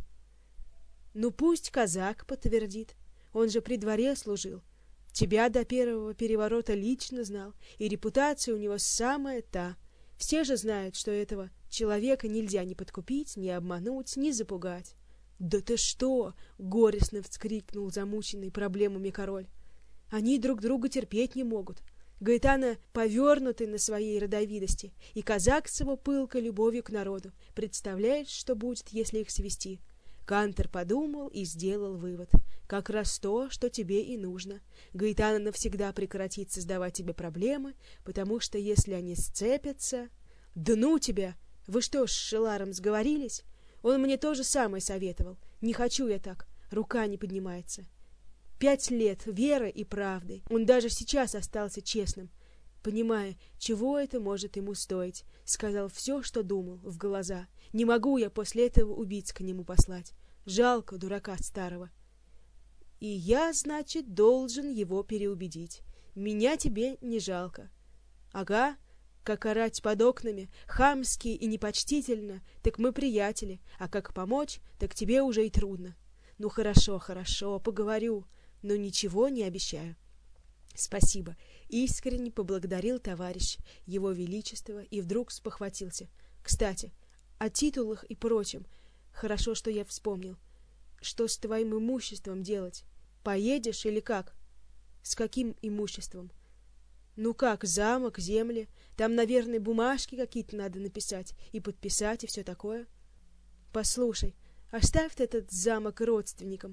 Ну пусть казак подтвердит, он же при дворе служил, тебя до первого переворота лично знал, и репутация у него самая та. Все же знают, что этого человека нельзя ни подкупить, ни обмануть, ни запугать. «Да ты что!» — горестно вскрикнул замученный проблемами король. «Они друг друга терпеть не могут. Гаэтана повернутый на своей родовитости, и казак с его пылкой любовью к народу. Представляешь, что будет, если их свести?» Кантор подумал и сделал вывод. «Как раз то, что тебе и нужно. Гаэтана навсегда прекратит создавать тебе проблемы, потому что если они сцепятся...» «Да ну тебя! Вы что, с Шеларом сговорились? Он мне то же самое советовал. Не хочу я так. Рука не поднимается. Пять лет веры и правды. Он даже сейчас остался честным, понимая, чего это может ему стоить. Сказал все, что думал, в глаза. Не могу я после этого убийц к нему послать. Жалко дурака старого. И я, значит, должен его переубедить. Меня тебе не жалко. Ага. Как орать под окнами, хамски и непочтительно, так мы приятели, а как помочь, так тебе уже и трудно. Ну хорошо, хорошо, поговорю, но ничего не обещаю. Спасибо, искренне поблагодарил товарищ его величество и вдруг спохватился. Кстати, о титулах и прочем, хорошо, что я вспомнил. Что с твоим имуществом делать? Поедешь или как? С каким имуществом? Ну как, замок, земли, там, наверное, бумажки какие-то надо написать и подписать, и все такое. Послушай, оставь этот замок родственникам,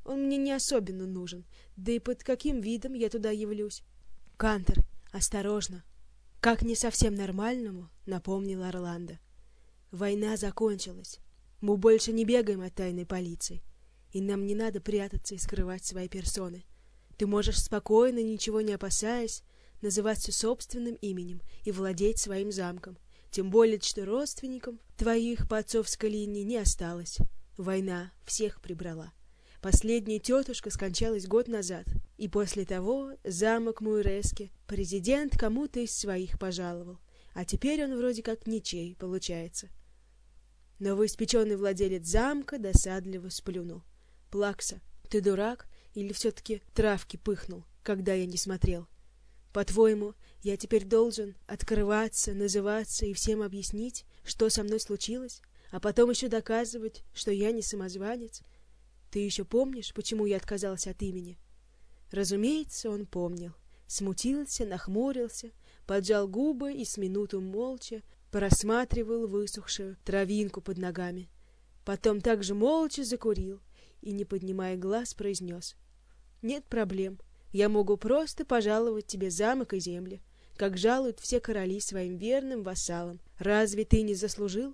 Он мне не особенно нужен. Да и под каким видом я туда явлюсь? Кантор, осторожно. Как не совсем нормальному, напомнил Орландо. Война закончилась. Мы больше не бегаем от тайной полиции. И нам не надо прятаться и скрывать свои персоны. Ты можешь спокойно, ничего не опасаясь, называться собственным именем и владеть своим замком. Тем более, что родственникам твоих по отцовской линии не осталось. Война всех прибрала. Последняя тетушка скончалась год назад, и после того замок Муйрески президент кому-то из своих пожаловал, а теперь он вроде как ничей получается. Новоиспеченный владелец замка досадливо сплюнул. Плакса, ты дурак или все-таки травки пыхнул, когда я не смотрел? По-твоему, я теперь должен открываться, называться и всем объяснить, что со мной случилось, а потом еще доказывать, что я не самозванец? Ты еще помнишь, почему я отказался от имени? Разумеется, он помнил. Смутился, нахмурился, поджал губы и с минуту молча просматривал высохшую травинку под ногами. Потом также молча закурил и, не поднимая глаз, произнес: «Нет проблем. Я могу просто пожаловать тебе замок и земли, как жалуют все короли своим верным вассалам. Разве ты не заслужил?»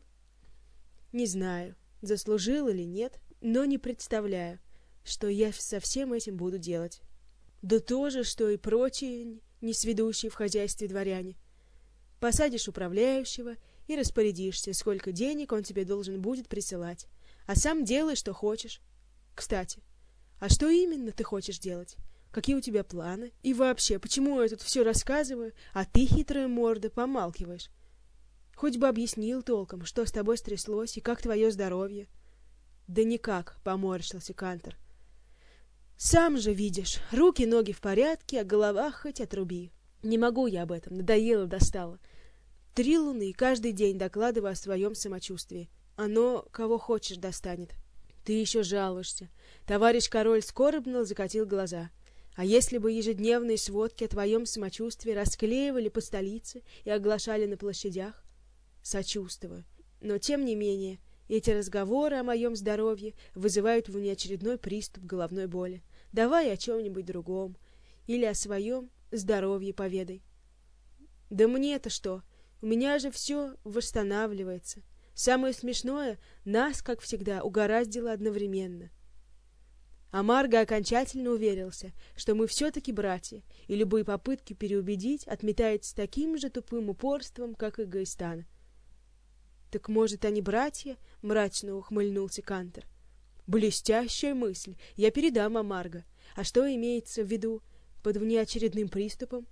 «Не знаю, заслужил или нет, но не представляю, что я со всем этим буду делать. Да то же, что и прочие несведущие в хозяйстве дворяне. Посадишь управляющего и распорядишься, сколько денег он тебе должен будет присылать, а сам делай, что хочешь. Кстати, а что именно ты хочешь делать? Какие у тебя планы? И вообще, почему я тут все рассказываю, а ты, хитрая морда, помалкиваешь? Хоть бы объяснил толком, что с тобой стряслось и как твое здоровье». «Да никак», — поморщился Кантор. «Сам же видишь, руки-ноги в порядке, а голова хоть отруби. Не могу я об этом, надоело, достало. Три луны каждый день докладываю о своем самочувствии. Оно кого хочешь достанет. Ты еще жалуешься». Товарищ король скорбно закатил глаза. «А если бы ежедневные сводки о твоем самочувствии расклеивали по столице и оглашали на площадях?» «Сочувствую. Но тем не менее, эти разговоры о моем здоровье вызывают в меня очередной приступ головной боли. Давай о чем-нибудь другом. Или о своем здоровье поведай». «Да мне-то что? У меня же все восстанавливается. Самое смешное, нас, как всегда, угораздило одновременно». А Марго окончательно уверился, что мы все-таки братья, и любые попытки переубедить отметает с таким же тупым упорством, как и Гаистана. «Так, может, они братья?» — мрачно ухмыльнулся Кантор. «Блестящая мысль. Я передам Амарго. А что имеется в виду под внеочередным приступом?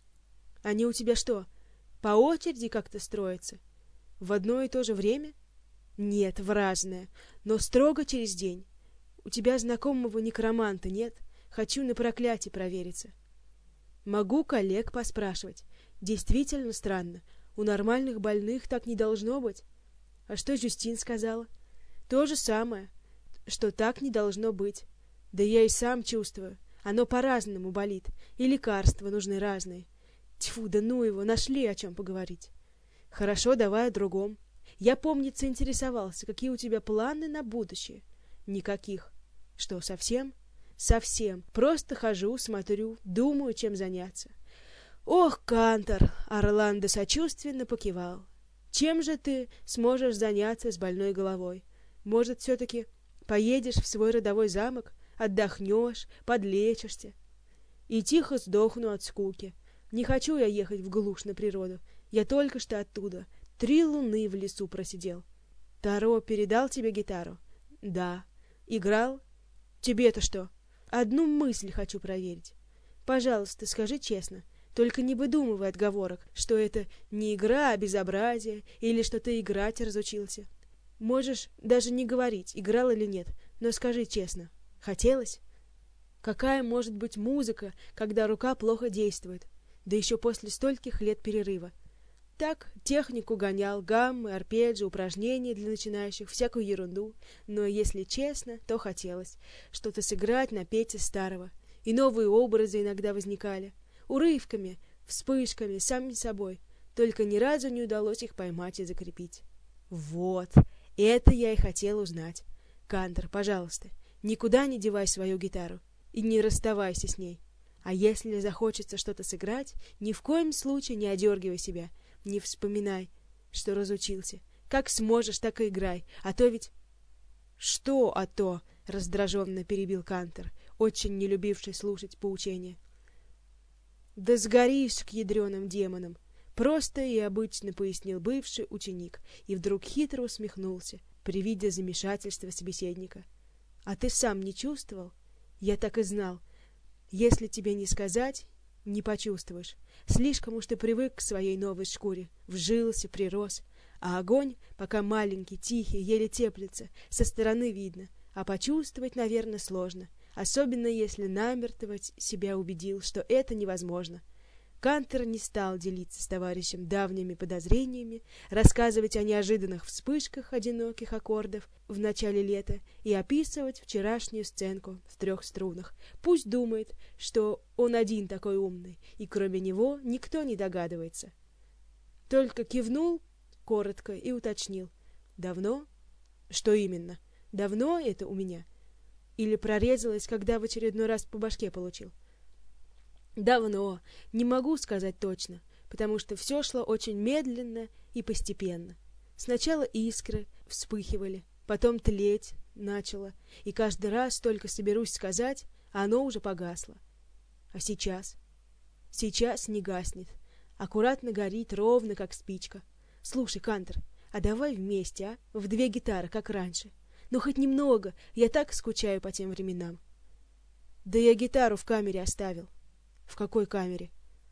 Они у тебя что, по очереди как-то строятся? В одно и то же время?» «Нет, в разное, но строго через день. У тебя знакомого некроманта нет? Хочу на проклятие провериться». «Могу коллег поспрашивать. Действительно странно. У нормальных больных так не должно быть». «А что Жюстин сказала?» «То же самое, что так не должно быть. Да я и сам чувствую. Оно по-разному болит, и лекарства нужны разные. Тьфу, да ну его, нашли о чем поговорить». «Хорошо, давай о другом. Я, помнится, интересовался, какие у тебя планы на будущее». «Никаких». «Что, совсем?» «Совсем. Просто хожу, смотрю, думаю, чем заняться». «Ох, Кантор!» — Орландо сочувственно покивал. «Чем же ты сможешь заняться с больной головой? Может, все-таки поедешь в свой родовой замок, отдохнешь, подлечишься?» «И тихо сдохну от скуки. Не хочу я ехать в глушь на природу. Я только что оттуда. Три луны в лесу просидел». «Таро передал тебе гитару?» «Да». «Играл?» «Тебе-то что?» «Одну мысль хочу проверить. Пожалуйста, скажи честно». Только не выдумывай отговорок, что это не игра, а безобразие, или что ты играть разучился. Можешь даже не говорить, играл или нет, но скажи честно. Хотелось? Какая может быть музыка, когда рука плохо действует, да еще после стольких лет перерыва? Так, технику гонял, гаммы, арпеджио, упражнения для начинающих, всякую ерунду, но, если честно, то хотелось что-то сыграть, напеть из старого, и новые образы иногда возникали. Урывками, вспышками, сами собой. Только ни разу не удалось их поймать и закрепить. Вот, это я и хотел узнать. Кантор, пожалуйста, Никуда не девай свою гитару и не расставайся с ней. А если захочется что-то сыграть, ни в коем случае не одергивай себя, не вспоминай, что разучился. Как сможешь, так и играй, а то ведь... Что «а то»? — раздраженно перебил Кантор, очень не любивший слушать поучения. Да сгоришь к ядреным демонам! Просто и обычно пояснил бывший ученик, и вдруг хитро усмехнулся при виде замешательства собеседника. А ты сам не чувствовал? Я так и знал. Если тебе не сказать, не почувствуешь. Слишком уж ты привык к своей новой шкуре, вжился, прирос. А огонь, пока маленький, тихий, еле теплится, со стороны видно, а почувствовать, наверное, сложно, особенно если намертво себя убедил, что это невозможно. Кантор не стал делиться с товарищем давними подозрениями, рассказывать о неожиданных вспышках одиноких аккордов в начале лета и описывать вчерашнюю сценку в трех струнах. Пусть думает, что он один такой умный, и кроме него никто не догадывается. Только кивнул коротко и уточнил. Давно? Что именно? Давно это у меня? Или прорезалось, когда в очередной раз по башке получил? Давно. Не могу сказать точно, потому что все шло очень медленно и постепенно. Сначала искры вспыхивали, потом тлеть начало, и каждый раз только соберусь сказать, а оно уже погасло. А сейчас? Сейчас не гаснет. Аккуратно горит, ровно как спичка. Слушай, Кантор, а давай вместе, а? В две гитары, как раньше. Ну, хоть немного, я так скучаю по тем временам. Да я гитару в камере оставил. В какой камере?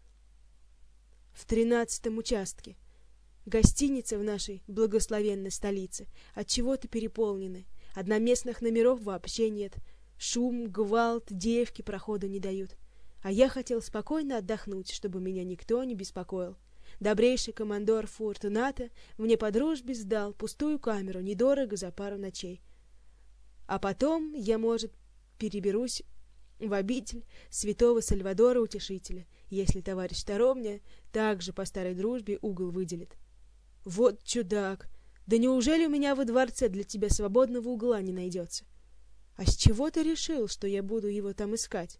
В тринадцатом участке. Гостиница в нашей благословенной столице отчего-то переполнены. Одноместных номеров вообще нет. Шум, гвалт, девки проходу не дают. А я хотел спокойно отдохнуть, чтобы меня никто не беспокоил. Добрейший командор Фортуната мне по дружбе сдал пустую камеру недорого за пару ночей. А потом я, может, переберусь в обитель святого Сальвадора Утешителя, если товарищ Таро мне также по старой дружбе угол выделит. Вот чудак! Да неужели у меня во дворце для тебя свободного угла не найдется? А с чего ты решил, что я буду его там искать?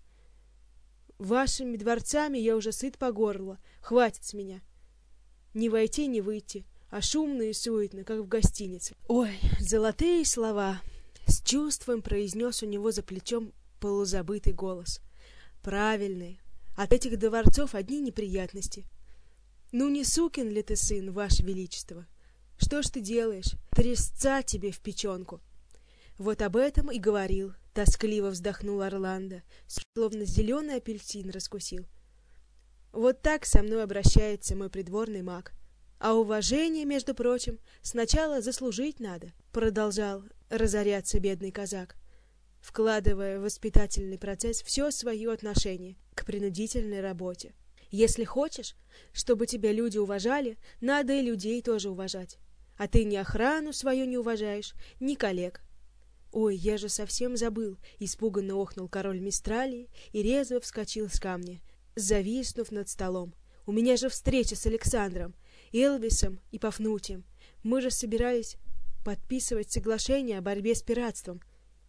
Вашими дворцами я уже сыт по горло, хватит с меня. Не войти, не выйти, а шумно и суетно, как в гостинице. Ой, золотые слова! С чувством произнес у него за плечом полузабытый голос. Правильный. От этих дворцов одни неприятности. Ну не сукин ли ты сын, ваше величество? Что ж ты делаешь? Тресца тебе в печенку. Вот об этом и говорил, тоскливо вздохнул Орландо, словно зеленый апельсин раскусил. Вот так со мной обращается мой придворный маг. А уважение, между прочим, сначала заслужить надо, продолжал разоряться бедный казак, вкладывая в воспитательный процесс все свое отношение к принудительной работе. Если хочешь, чтобы тебя люди уважали, надо и людей тоже уважать. А ты ни охрану свою не уважаешь, ни коллег. Ой, я же совсем забыл, испуганно охнул король Мистралии и резво вскочил с камня, зависнув над столом. У меня же встреча с Александром, Элвисом и Пафнутием. Мы же собирались подписывать соглашение о борьбе с пиратством.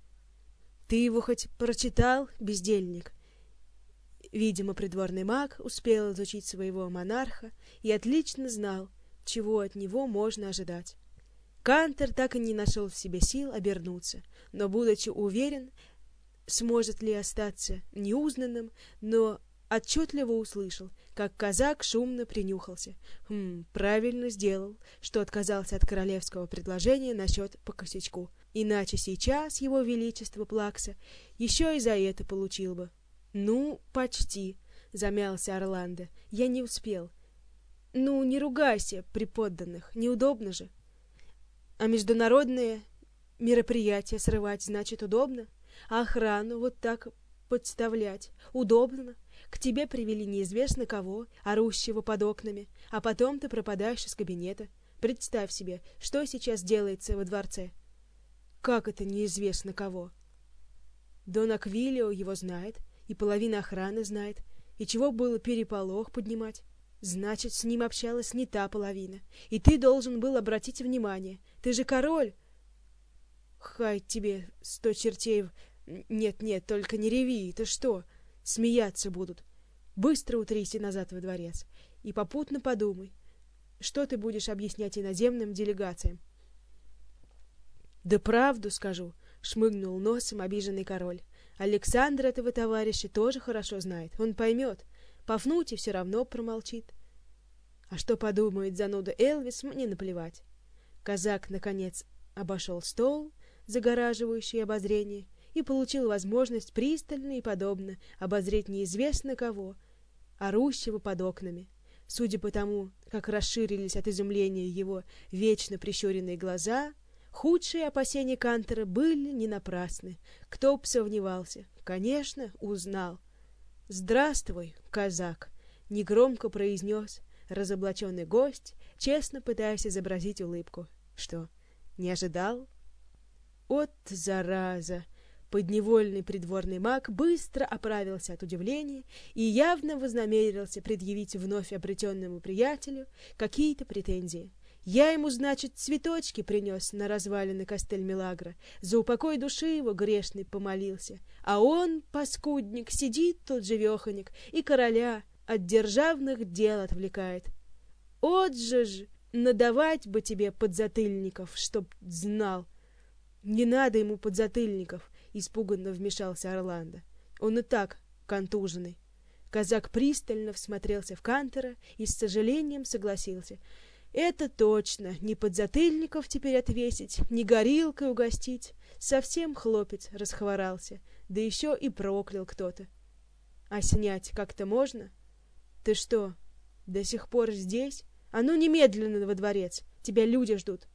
Ты его хоть прочитал, бездельник? Видимо, придворный маг успел изучить своего монарха и отлично знал, чего от него можно ожидать. Кантор так и не нашел в себе сил обернуться, но, будучи уверен, сможет ли остаться неузнанным, но отчетливо услышал, как казак шумно принюхался. Хм, правильно сделал, что отказался от королевского предложения насчет по косячку. Иначе сейчас его величество Плакса еще и за это получил бы. Ну, почти, замялся Орландо. Я не успел. Ну, не ругайся при подданных, неудобно же. А международные мероприятия срывать значит удобно, а охрану вот так подставлять удобно. К тебе привели неизвестно кого, орущего под окнами, а потом ты пропадаешь из кабинета. Представь себе, что сейчас делается во дворце. Как это неизвестно кого? Дон Аквилио его знает, и половина охраны знает, и чего было переполох поднимать? Значит, с ним общалась не та половина, и ты должен был обратить внимание. Ты же король. Хай тебе сто чертей Нет, нет, только не реви, ты что? Смеяться будут. Быстро утрись назад во дворец и попутно подумай, что ты будешь объяснять иноземным делегациям. Да правду скажу, шмыгнул носом обиженный король. Александр этого товарища тоже хорошо знает, он поймет. Пафнутий все равно промолчит. А что подумает зануда Элвис, мне наплевать. Казак, наконец, обошел стол, загораживающий обозрение, и получил возможность пристально и подобно обозреть неизвестно кого, орущего под окнами. Судя по тому, как расширились от изумления его вечно прищуренные глаза, худшие опасения Кантора были не напрасны. Кто б сомневался? Конечно, узнал. «Здравствуй, казак!» — негромко произнес разоблаченный гость, честно пытаясь изобразить улыбку. «Что, не ожидал?» «От зараза!» Подневольный придворный маг быстро оправился от удивления и явно вознамерился предъявить вновь обретенному приятелю какие-то претензии. Я ему, значит, цветочки принес на развалины Кастель-Милагро, за упокой души его грешный помолился, а он, паскудник, сидит тут живеханик и короля от державных дел отвлекает. От же ж, надавать бы тебе подзатыльников, чтоб знал. Не надо ему подзатыльников, испуганно вмешался Орландо. Он и так контуженный. Казак пристально всмотрелся в Кантора и с сожалением согласился. Это точно, ни подзатыльников теперь отвесить, ни горилкой угостить. Совсем хлопец расхворался, да еще и проклял кто-то. А снять как-то можно? Ты что, до сих пор здесь? А ну немедленно во дворец, тебя люди ждут.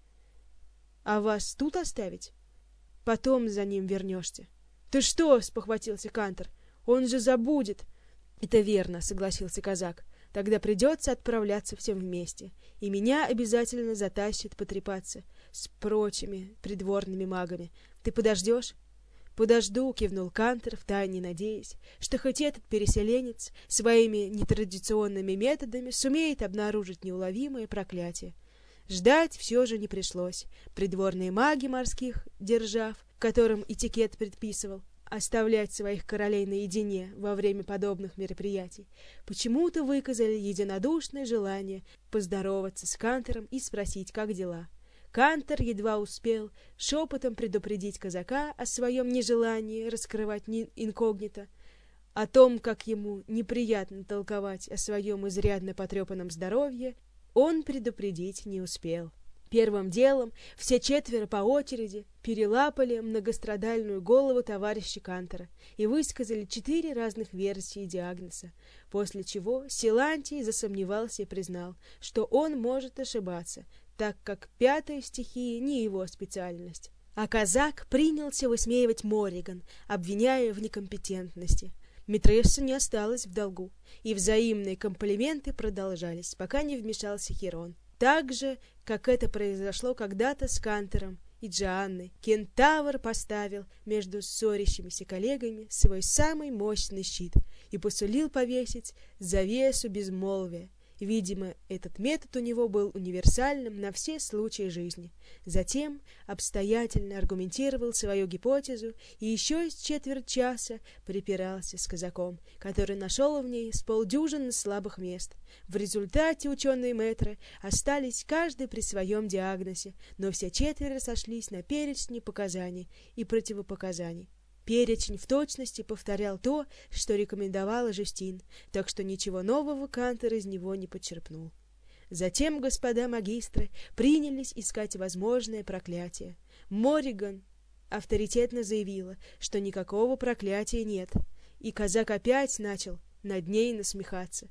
А вас тут оставить? Потом за ним вернешься. Ты что, спохватился Кантор, он же забудет. Это верно, согласился казак. Тогда придется отправляться всем вместе, и меня обязательно затащит потрепаться с прочими придворными магами. Ты подождешь? Подожду, кивнул Кантор, втайне надеясь, что хоть этот переселенец своими нетрадиционными методами сумеет обнаружить неуловимое проклятие. Ждать все же не пришлось. Придворные маги морских держав, которым этикет предписывал оставлять своих королей наедине во время подобных мероприятий, почему-то выказали единодушное желание поздороваться с Кантором и спросить, как дела. Кантор едва успел шепотом предупредить казака о своем нежелании раскрывать инкогнито, о том, как ему неприятно толковать о своем изрядно потрепанном здоровье, он предупредить не успел. Первым делом все четверо по очереди перелапали многострадальную голову товарища Кантора и высказали четыре разных версии диагноза, после чего Силантий засомневался и признал, что он может ошибаться, так как пятая стихия не его специальность. А казак принялся высмеивать Морриган, обвиняя в некомпетентности. Митресса не осталась в долгу, и взаимные комплименты продолжались, пока не вмешался Хирон. Так же, как это произошло когда-то с Кантором и Джоанной, кентавр поставил между ссорящимися коллегами свой самый мощный щит и посулил повесить завесу безмолвия. Видимо, этот метод у него был универсальным на все случаи жизни. Затем обстоятельно аргументировал свою гипотезу и еще с четверть часа припирался с казаком, который нашел в ней с полдюжины слабых мест. В результате ученые-мэтры остались каждый при своем диагнозе, но все четверо сошлись на перечне показаний и противопоказаний. Перечень в точности повторял то, что рекомендовала Жюстин, так что ничего нового Кантор из него не почерпнул. Затем господа магистры принялись искать возможное проклятие. Морриган авторитетно заявила, что никакого проклятия нет, и казак опять начал над ней насмехаться.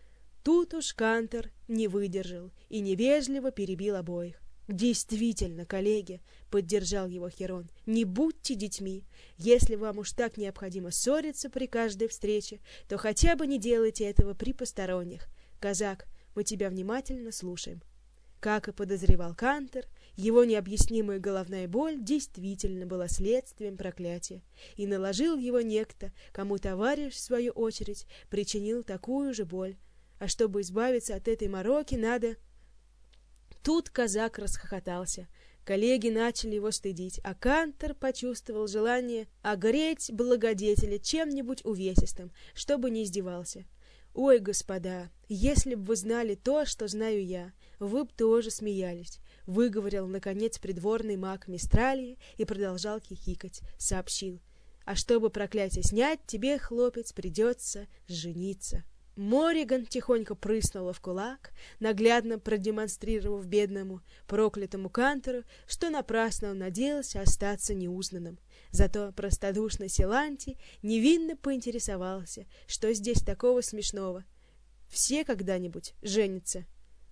Тут уж Кантор не выдержал и невежливо перебил обоих. «Действительно, коллеги», — поддержал его Хирон, — «не будьте детьми. Если вам уж так необходимо ссориться при каждой встрече, то хотя бы не делайте этого при посторонних. Казак, мы тебя внимательно слушаем». Как и подозревал Кантор, его необъяснимая головная боль действительно была следствием проклятия, и наложил его некто, кому товарищ, в свою очередь, причинил такую же боль. А чтобы избавиться от этой мороки, надо... Тут казак расхохотался. Коллеги начали его стыдить, а Кантор почувствовал желание огреть благодетеля чем-нибудь увесистым, чтобы не издевался. «Ой, господа, если бы вы знали то, что знаю я, вы бы тоже смеялись», — выговорил, наконец, придворный маг Мистралии и продолжал хихикать, сообщил. «А чтобы проклятие снять, тебе, хлопец, придется жениться». Мориган тихонько прыснула в кулак, наглядно продемонстрировав бедному, проклятому Кантору, что напрасно он надеялся остаться неузнанным. Зато простодушный Силанти невинно поинтересовался, что здесь такого смешного. Все когда-нибудь женятся.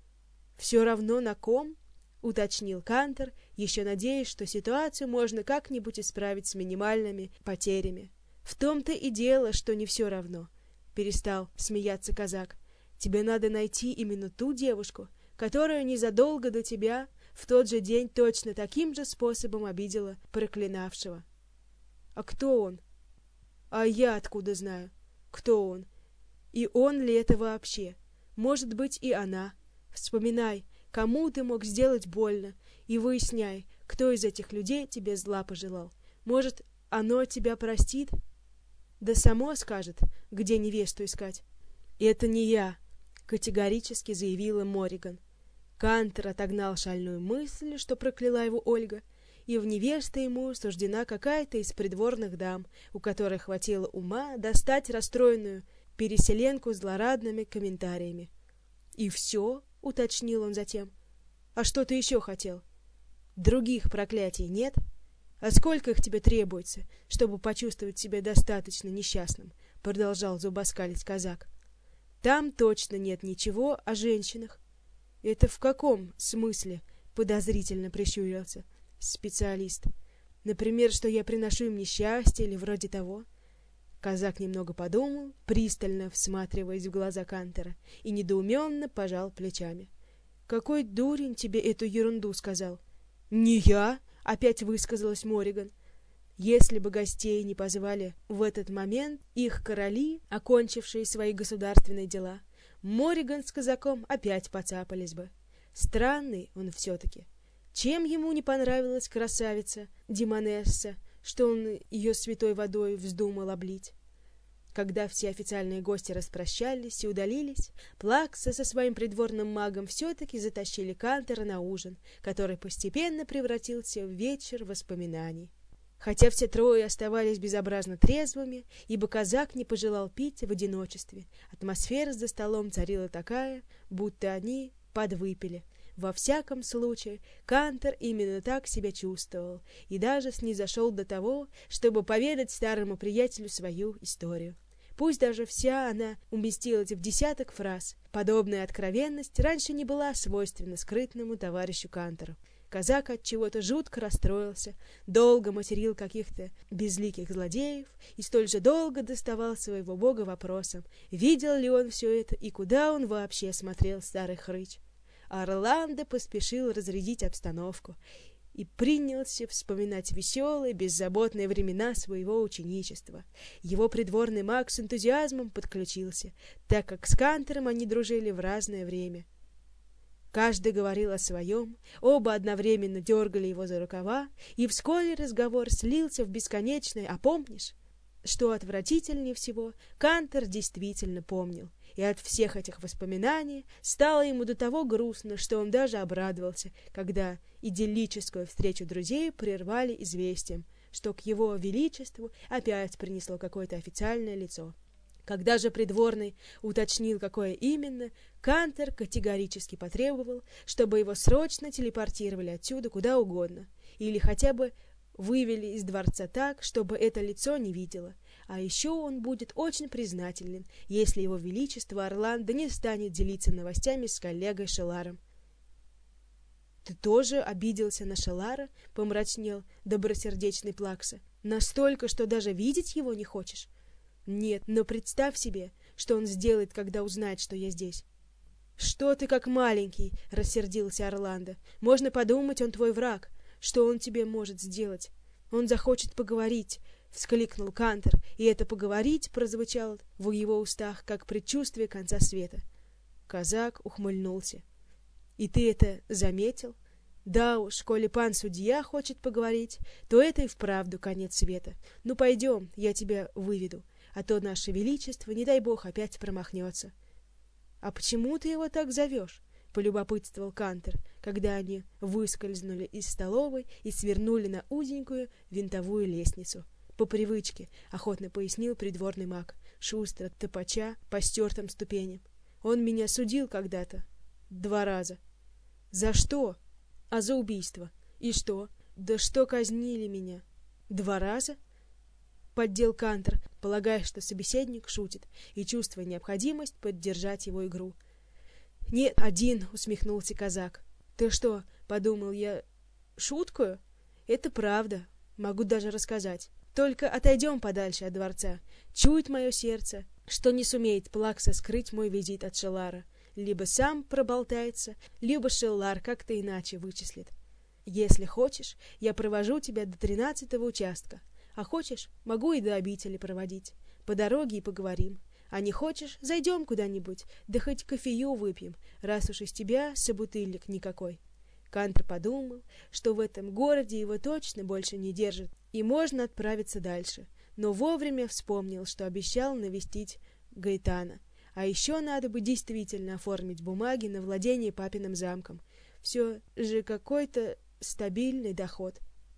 «Все равно на ком?» — уточнил Кантор, еще надеясь, что ситуацию можно как-нибудь исправить с минимальными потерями. «В том-то и дело, что не все равно», — перестал смеяться казак. «Тебе надо найти именно ту девушку, которая незадолго до тебя в тот же день точно таким же способом обидела проклинавшего». «А кто он?» «А я откуда знаю, кто он? И он ли это вообще? Может быть, и она. Вспоминай, кому ты мог сделать больно, и выясняй, кто из этих людей тебе зла пожелал. Может, оно тебя простит? Да само скажет, где невесту искать». «Это не я», — категорически заявила Мориган. Кантор отогнал шальную мысль, что прокляла его Ольга, и в невесты ему суждена какая-то из придворных дам, у которой хватило ума достать расстроенную переселенку злорадными комментариями. «И все?» — уточнил он затем. «А что ты еще хотел? Других проклятий нет? А сколько их тебе требуется, чтобы почувствовать себя достаточно несчастным?» — продолжал зубоскалить казак. «Там точно нет ничего о женщинах». «Это в каком смысле?» — подозрительно прищурился специалист. «Например, что я приношу им несчастье или вроде того?» Казак немного подумал, пристально всматриваясь в глаза Кантора, и недоуменно пожал плечами. «Какой дурень тебе эту ерунду сказал?» «Не я!» — опять высказалась Мориган. Если бы гостей не позвали в этот момент их короли, окончившие свои государственные дела, Мориган с казаком опять поцапались бы. Странный он все-таки. Чем ему не понравилась красавица Демонесса, что он ее святой водой вздумал облить? Когда все официальные гости распрощались и удалились, Плакса со своим придворным магом все-таки затащили Кантора на ужин, который постепенно превратился в вечер воспоминаний. Хотя все трое оставались безобразно трезвыми, ибо казак не пожелал пить в одиночестве, атмосфера за столом царила такая, будто они подвыпили. Во всяком случае, Кантор именно так себя чувствовал и даже снизошел до того, чтобы поведать старому приятелю свою историю. Пусть даже вся она уместилась в десяток фраз, подобная откровенность раньше не была свойственна скрытному товарищу Кантору. Казак от чего-то жутко расстроился, долго материл каких-то безликих злодеев и столь же долго доставал своего бога вопросом, видел ли он все это и куда он вообще смотрел, старый хрыч. Орландо поспешил разрядить обстановку и принялся вспоминать веселые, беззаботные времена своего ученичества. Его придворный маг с энтузиазмом подключился, так как с Кантором они дружили в разное время. Каждый говорил о своем, оба одновременно дергали его за рукава, и вскоре разговор слился в бесконечное «А помнишь?». Что отвратительнее всего, Кантор действительно помнил, и от всех этих воспоминаний стало ему до того грустно, что он даже обрадовался, когда идиллическую встречу друзей прервали известием, что к его величеству опять принесло какое-то официальное лицо. Когда же придворный уточнил, какое именно, Кантор категорически потребовал, чтобы его срочно телепортировали отсюда куда угодно, или хотя бы вывели из дворца так, чтобы это лицо не видело. А еще он будет очень признателен, если его величество Орландо не станет делиться новостями с коллегой Шеларом. «Ты тоже обиделся на Шелара?» — помрачнел добросердечный Плакса. «Настолько, что даже видеть его не хочешь?» «Нет, но представь себе, что он сделает, когда узнает, что я здесь». «Что ты как маленький?» — рассердился Орландо. «Можно подумать, он твой враг. Что он тебе может сделать? Он захочет поговорить», — вскликнул Кантор, и это «поговорить» прозвучало в его устах, как предчувствие конца света. Казак ухмыльнулся. «И ты это заметил?» Да уж, коли пан судья хочет поговорить, то это и вправду конец света. Ну, пойдем, я тебя выведу, а то наше величество, не дай бог, опять промахнется. — А почему ты его так зовешь? — полюбопытствовал Кантор, когда они выскользнули из столовой и свернули на узенькую винтовую лестницу. По привычке, охотно пояснил придворный маг, шустро топача по стертым ступеням. Он меня судил когда-то. Два раза. За что? А за убийство. И что? Да что казнили меня? Два раза? Поддел Кантор, полагая, что собеседник шутит, и чувствуя необходимость поддержать его игру. Нет, один, усмехнулся казак. Ты что, подумал я, шуткую? Это правда. Могу даже рассказать. Только отойдем подальше от дворца. Чует мое сердце, что не сумеет Плакса скрыть мой визит от Шеллара. Либо сам проболтается, либо Шеллар как-то иначе вычислит. Если хочешь, я провожу тебя до тринадцатого участка. А хочешь, могу и до обители проводить. По дороге и поговорим. А не хочешь, зайдем куда-нибудь, да хоть кофею выпьем, раз уж из тебя собутыльник никакой. Кантор подумал, что в этом городе его точно больше не держат, и можно отправиться дальше, но вовремя вспомнил, что обещал навестить Гаэтана. А еще надо бы действительно оформить бумаги на владение папиным замком. Все же какой-то стабильный доход.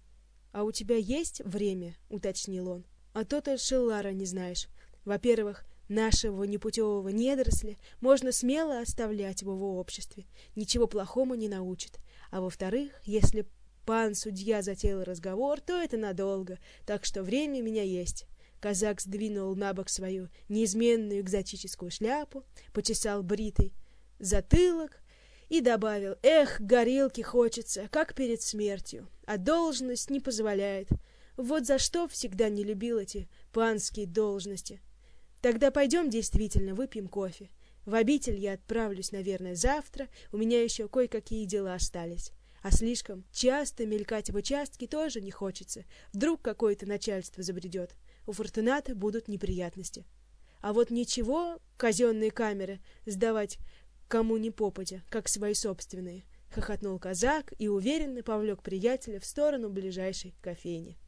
— А у тебя есть время? — уточнил он. — А то ты Шеллара не знаешь. Во-первых, нашего непутевого недоросля можно смело оставлять в его обществе. Ничего плохому не научит. А во-вторых, если пан судья затеял разговор, то это надолго, так что время у меня есть. Казак сдвинул на бок свою неизменную экзотическую шляпу, почесал бритый затылок и добавил: «Эх, горилки хочется, как перед смертью, а должность не позволяет. Вот за что всегда не любил эти панские должности. Тогда пойдем действительно выпьем кофе. В обитель я отправлюсь, наверное, завтра, у меня еще кое-какие дела остались. А слишком часто мелькать в участке тоже не хочется. Вдруг какое-то начальство забредет. У Фортуната будут неприятности. А вот ничего, казенные камеры сдавать кому ни попадя, как свои собственные», — хохотнул казак и уверенно повлек приятеля в сторону ближайшей кофейни.